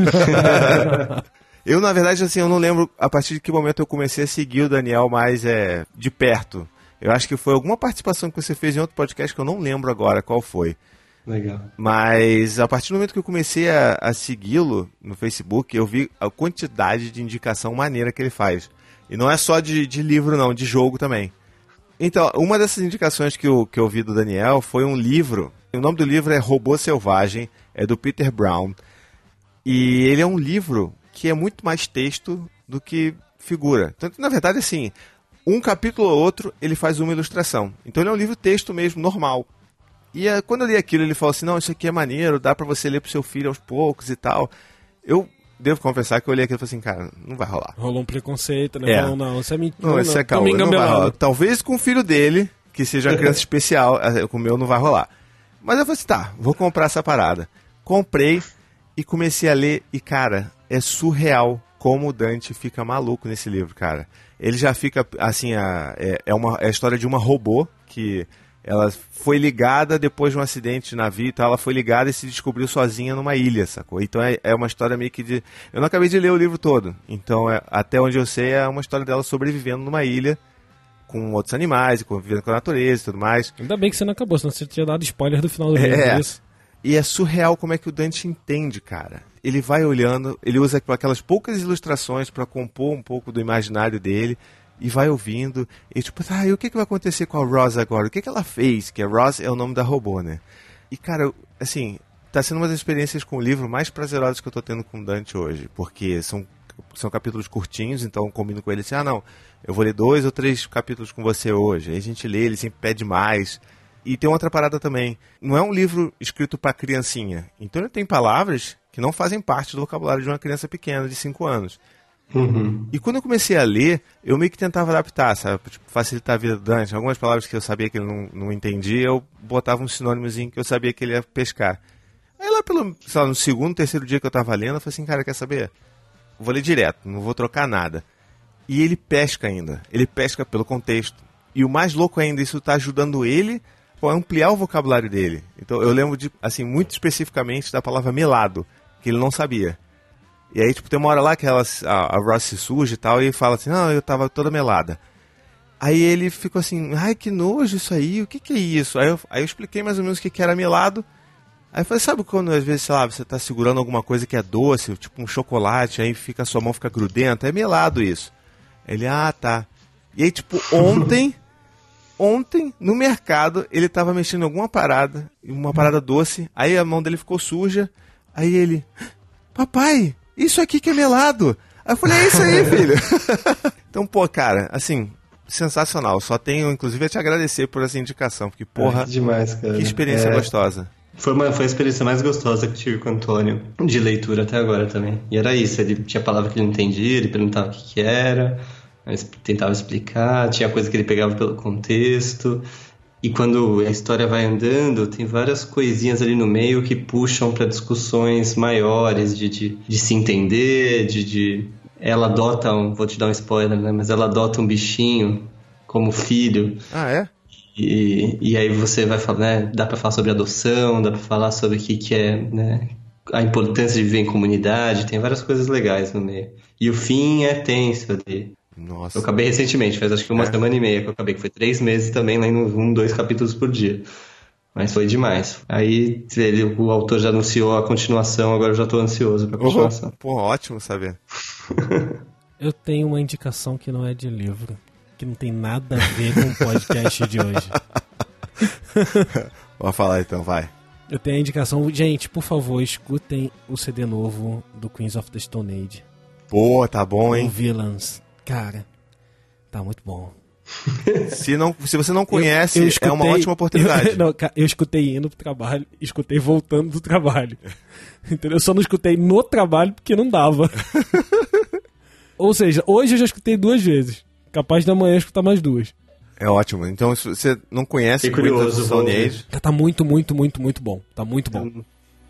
Eu, na verdade, assim, eu não lembro a partir de que momento eu comecei a seguir o Daniel mais é, de perto. Eu acho que foi alguma participação que você fez em outro podcast que eu não lembro agora qual foi. Legal. Mas a partir do momento que eu comecei a, a segui-lo no Facebook, eu vi a quantidade de indicação maneira que ele faz. E não é só de, de livro, não, de jogo também. Então, uma dessas indicações que eu, que eu vi do Daniel foi um livro. O nome do livro é Robô Selvagem, é do Peter Brown. E ele é um livro que é muito mais texto do que figura. Então, na verdade, assim, um capítulo ou outro, ele faz uma ilustração. Então, ele é um livro texto mesmo, normal. E uh, quando eu li aquilo, ele falou assim, não, isso aqui é maneiro, dá pra você ler pro seu filho aos poucos e tal. Eu devo confessar que eu olhei aquilo e falei assim, cara, não vai rolar. Rolou um preconceito, né? É. Não, não, isso é mentira. Não, isso é tô calma, me não vai engambelando. rolar. Talvez com o filho dele, que seja uma criança especial, uh, com o meu não vai rolar. Mas eu falei assim, tá, vou comprar essa parada. Comprei e comecei a ler e, cara, é surreal como o Dante fica maluco nesse livro, cara. Ele já fica, assim, a, é, é, uma, é a história de uma robô que... Ela foi ligada depois de um acidente de navio e tal, ela foi ligada e se descobriu sozinha numa ilha, sacou? Então é, é uma história meio que de... Eu não acabei de ler o livro todo, então é, até onde eu sei é uma história dela sobrevivendo numa ilha com outros animais, convivendo com a natureza e tudo mais. Ainda bem que você não acabou, senão você tinha dado spoiler do final do livro. É, Isso. e é surreal como é que o Dante entende, cara. Ele vai olhando, ele usa aquelas poucas ilustrações para compor um pouco do imaginário dele, e vai ouvindo, e tipo, ah, e o que, que vai acontecer com a Roz agora? O que, que ela fez? Que a Roz é o nome da robô, né? E, cara, assim, tá sendo uma das experiências com o livro mais prazerosas que eu tô tendo com o Dante hoje, porque são, são capítulos curtinhos, então eu combino com ele assim, ah, não, eu vou ler dois ou três capítulos com você hoje. Aí a gente lê, ele sempre pede mais. E tem outra parada também, não é um livro escrito pra criancinha, então ele tem palavras que não fazem parte do vocabulário de uma criança pequena, de cinco anos. Uhum. E quando eu comecei a ler, eu meio que tentava adaptar, sabe? Tipo, facilitar a vida do Dante. Algumas palavras que eu sabia que ele não, não entendia, eu botava um sinônimozinho que eu sabia que ele ia pescar. Aí lá pelo, sei lá, no segundo, terceiro dia que eu tava lendo, eu falei assim, cara, quer saber? Eu vou ler direto, não vou trocar nada. E ele pesca ainda, ele pesca pelo contexto. E o mais louco ainda, isso tá ajudando ele a ampliar o vocabulário dele. Então eu lembro de, assim, muito especificamente da palavra melado, que ele não sabia. E aí, tipo, tem uma hora lá que ela, a, a Roz se suja e tal, e ele fala assim, não, eu tava toda melada. Aí ele ficou assim, ai, que nojo isso aí, o que que é isso? Aí eu, aí eu expliquei mais ou menos o que que era melado. Aí eu falei, sabe quando às vezes, sei lá, você tá segurando alguma coisa que é doce, tipo um chocolate, aí fica, a sua mão fica grudenta, é melado isso. Ele, ah, tá. E aí, tipo, ontem, ontem, no mercado, ele tava mexendo em alguma parada, uma parada doce, aí a mão dele ficou suja, aí ele, papai, isso aqui que é melado. Aí eu falei, é isso aí, filho. Então, pô, cara, assim, sensacional. Só tenho, inclusive, a te agradecer por essa indicação, porque, porra, é, que demais, cara. Que experiência é... gostosa. Foi, uma, foi a experiência mais gostosa que tive com o Antônio, de leitura até agora também. E era isso, ele tinha palavra que ele não entendia, ele perguntava o que que era, tentava explicar, tinha coisa que ele pegava pelo contexto. E quando a história vai andando, tem várias coisinhas ali no meio que puxam para discussões maiores de, de, de se entender, de, de... Ela adota, um, vou te dar um spoiler, né? Mas ela adota um bichinho como filho. Ah, é? E, e aí você vai falar, né? Dá para falar sobre adoção, dá para falar sobre o que, que é, né? A importância de viver em comunidade, tem várias coisas legais no meio. E o fim é tenso ali. Nossa. Eu acabei recentemente, faz acho que uma é. semana e meia que eu acabei, que foi três meses também, lendo um, dois capítulos por dia. Mas foi demais. Aí ele, o autor já anunciou a continuação, agora eu já tô ansioso pra continuação. Oh, pô, ótimo saber. Eu tenho uma indicação que não é de livro, que não tem nada a ver com o podcast de hoje. Vou falar então, vai. Eu tenho a indicação, gente, por favor, escutem o C D novo do Queens of the Stone Age. Pô, tá bom, hein? O Villains. Cara, tá muito bom. Se, não, se você não conhece, eu, eu escutei, é uma ótima oportunidade. Eu, não, eu escutei indo pro trabalho, escutei voltando do trabalho. Entendeu? Eu só não escutei no trabalho porque não dava. Ou seja, hoje eu já escutei duas vezes. Capaz de amanhã escutar mais duas. É ótimo. Então, se você não conhece o Queens of the Stone Age, tá, tá muito, muito, muito, muito bom. Tá muito bom. Hum.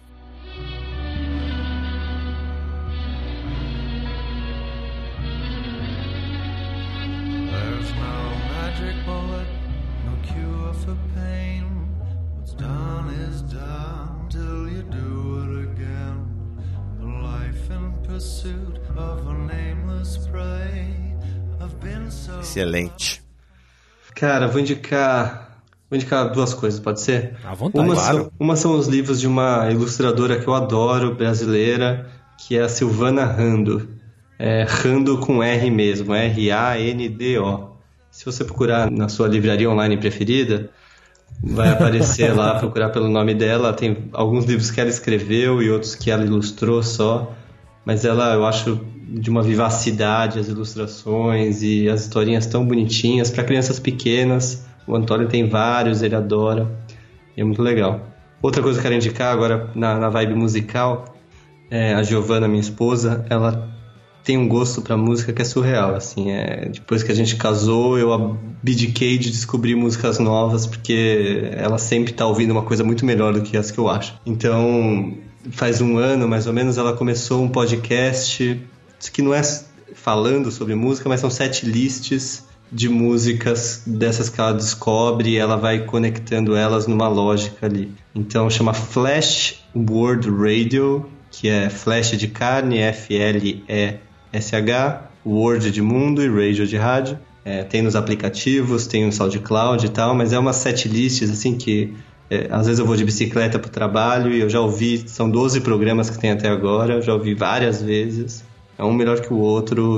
Excelente. Cara, vou indicar vou indicar duas coisas, pode ser? À vontade. Uma, claro. são, uma são os livros de uma ilustradora que eu adoro, brasileira, que é a Silvana Rando. É, Rando com R mesmo, R A N D O. Se você procurar na sua livraria online preferida, vai aparecer lá, procurar pelo nome dela. Tem alguns livros que ela escreveu e outros que ela ilustrou só. Mas ela, eu acho, de uma vivacidade, as ilustrações e as historinhas tão bonitinhas para crianças pequenas. O Antônio tem vários, ele adora. E é muito legal. Outra coisa que eu quero indicar agora na, na vibe musical, é a Giovana, minha esposa, ela tem um gosto pra música que é surreal. Assim, é, depois que a gente casou, eu abdiquei de descobrir músicas novas, porque ela sempre tá ouvindo uma coisa muito melhor do que as que eu acho. Então, faz um ano, mais ou menos, ela começou um podcast que não é falando sobre música, mas são sete lists de músicas dessas que ela descobre e ela vai conectando elas numa lógica ali. Então chama Flash World Radio, que é Flash de carne, F L E S H, Word de mundo e Radio de rádio. É, tem nos aplicativos, tem no SoundCloud e tal, mas é umas sete lists assim que É, às vezes eu vou de bicicleta pro trabalho e eu já ouvi, são doze programas que tem até agora, eu já ouvi várias vezes, é um melhor que o outro,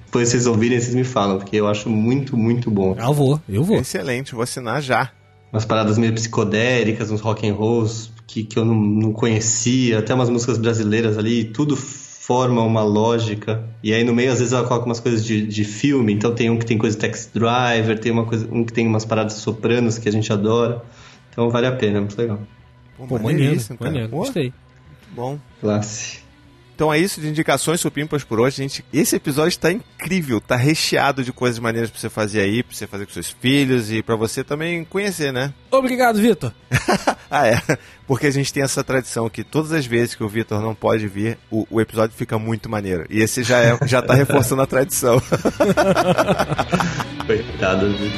depois vocês ouvirem, vocês me falam, porque eu acho muito, muito bom. Eu vou, eu vou. Excelente, vou assinar já. Umas paradas meio psicodélicas, uns rock and rolls que, que eu não, não conhecia, até umas músicas brasileiras ali, tudo forma uma lógica. E aí no meio, às vezes, ela coloca umas coisas de, de filme, então tem um que tem coisa de Taxi Driver, tem uma coisa, um que tem umas paradas sopranos que a gente adora. Então vale a pena, é muito legal. Pô, Pô, maneiro, maneiríssimo, cara. maneiro, Pô, gostei. bom. Classe. Então é isso de indicações supimpas por hoje, gente. Esse episódio está incrível, tá recheado de coisas maneiras pra você fazer aí, pra você fazer com seus filhos e pra você também conhecer, né? Obrigado, Vitor. Ah, é. Porque a gente tem essa tradição que todas as vezes que o Vitor não pode vir, o, o episódio fica muito maneiro. E esse já, é, já tá reforçando a tradição. Coitado, viu?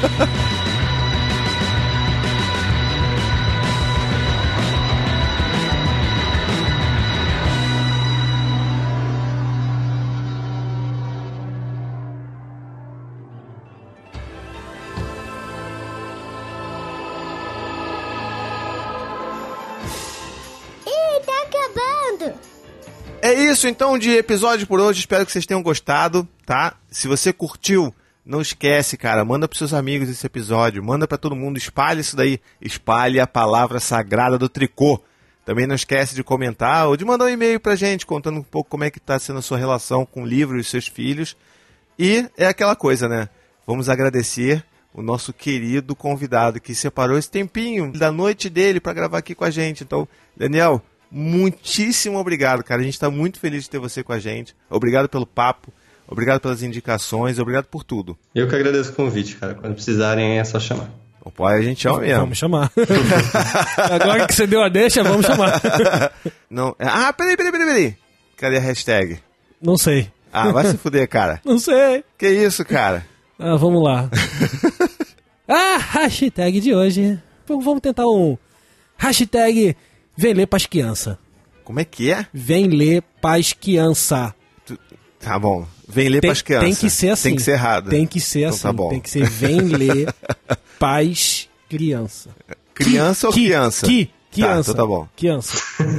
Ih, tá acabando. É isso então de episódio por hoje, espero que vocês tenham gostado, tá? Se você curtiu, não esquece, cara, manda pros seus amigos esse episódio, manda pra todo mundo, espalhe isso daí, espalhe a palavra sagrada do tricô. Também não esquece de comentar ou de mandar um e-mail pra gente, contando um pouco como é que tá sendo a sua relação com o livro e os seus filhos. E é aquela coisa, né? Vamos agradecer o nosso querido convidado que separou esse tempinho da noite dele pra gravar aqui com a gente. Então, Daniel, muitíssimo obrigado, cara. A gente tá muito feliz de ter você com a gente. Obrigado pelo papo, obrigado pelas indicações, obrigado por tudo. Eu que agradeço o convite, cara. Quando precisarem é só chamar. O pai a gente chama mesmo. Vamos chamar. Agora que você deu a deixa, vamos chamar. Não. Ah, peraí, peraí, peraí, peraí. Cadê a hashtag? Não sei. Ah, vai se fuder, cara. Não sei. Que isso, cara? Ah, vamos lá. Ah, hashtag de hoje. Vamos vamos tentar um hashtag vem ler pras criança. Como é que é? Vem ler pras criança. Tá bom. Vem ler Tem, pras crianças. tem que ser assim. Tem que ser errado. Tem que ser Então assim. tá bom. Tem que ser vem ler pras criança. Criança ou Que- criança? Que, criança. Tá, então tá bom. Criança.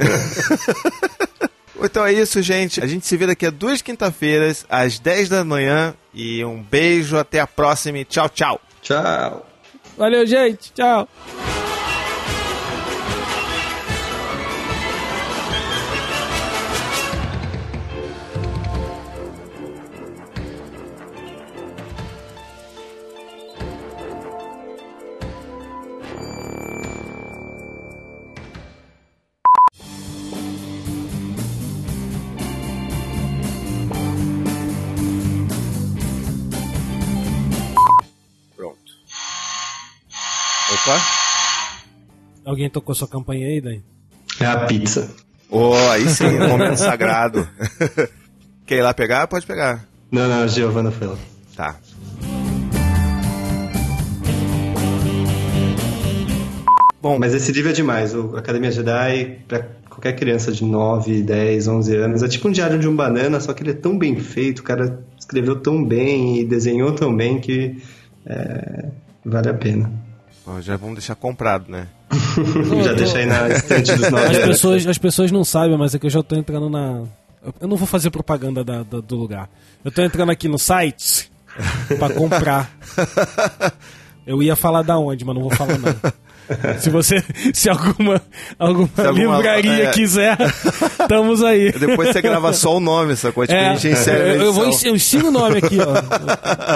Então é isso, gente. A gente se vê daqui a duas quinta-feiras, às dez da manhã. E um beijo, até a próxima e tchau, tchau. Tchau! Valeu, gente. Tchau. Pronto. Opa. Alguém tocou sua campanha aí, Dani? É a pizza. Oh, aí sim, um momento sagrado. Quer ir lá pegar? Pode pegar. Não, não, a Giovana foi lá. Tá. Bom, Mas esse livro é demais. O Academia Jedi, pra qualquer criança de nove, dez, onze anos, é tipo um diário de um banana, só que ele é tão bem feito, o cara escreveu tão bem e desenhou tão bem que é, vale a pena. ó, já vamos deixar comprado, né? Já deixa aí na estante dos nove As anos. pessoas, as pessoas não sabem, mas é que eu já tô entrando na... Eu não vou fazer propaganda da- da- do lugar. Eu tô entrando aqui no site pra comprar. Eu ia falar da onde, mas não vou falar não. Se você, se alguma, alguma, Se alguma- livraria é. quiser, estamos aí. Depois você grava só o nome, sacou? Tipo, É, a gente insere na eu, eu vou edição. eu ensino o nome aqui, ó.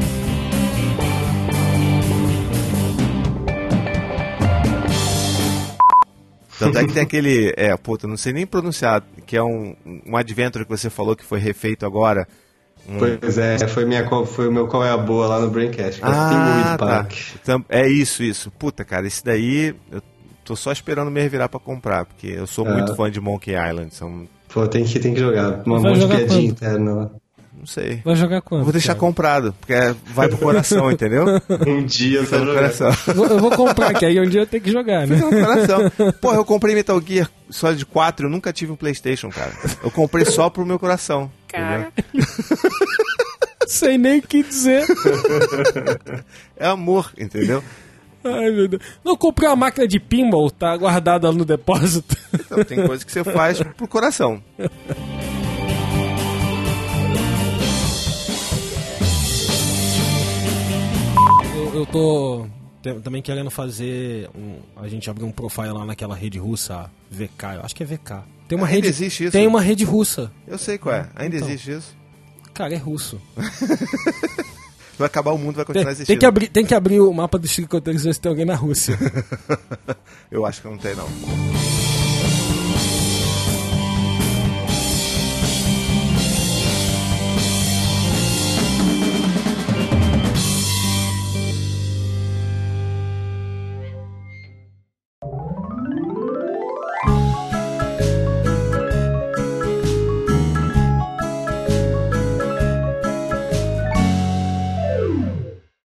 Tanto é que tem aquele. É, puta, não sei nem pronunciar, que é um, um adventure que você falou que foi refeito agora. Um... Pois é, foi, minha, qual- foi o meu Qual é a Boa lá no Braincast. Foi Ah, Thimbleweed tá. Park. Então, é isso, isso. Puta, cara, esse daí eu tô só esperando me revirar pra comprar, porque eu sou Ah. muito fã de Monkey Island. São, Pô, tem que, tem que jogar. Uma Vai monte de jogar piadinha quando? interna lá. não sei. Vai jogar quando? Vou deixar cara? comprado, porque é- vai pro coração, entendeu? Um dia eu Vai tô pro jogando. coração. Eu vou, eu vou comprar, que aí um dia eu tenho que jogar, né? Vai pro coração. Porra, eu comprei Metal Gear Solid quatro, eu nunca tive um PlayStation, cara. Eu comprei só pro meu coração. Cara. Sei nem o que dizer. É amor, entendeu? Ai, meu Deus. Não, comprei uma máquina de pinball, tá guardada no depósito. Então tem coisa que você faz pro coração. eu tô te- também querendo fazer. Um, a gente abrir um profile lá naquela rede russa, V K, eu acho que é V K. Tem uma Ainda rede. existe isso? Tem uma rede russa. Eu sei qual é. Ainda Então. existe isso? Cara, é russo. Vai acabar o mundo, vai Tem, continuar existindo. tem que abrir, tem que abrir o mapa dos tricoteiros e ver se tem alguém na Rússia. Eu acho que não tem, não.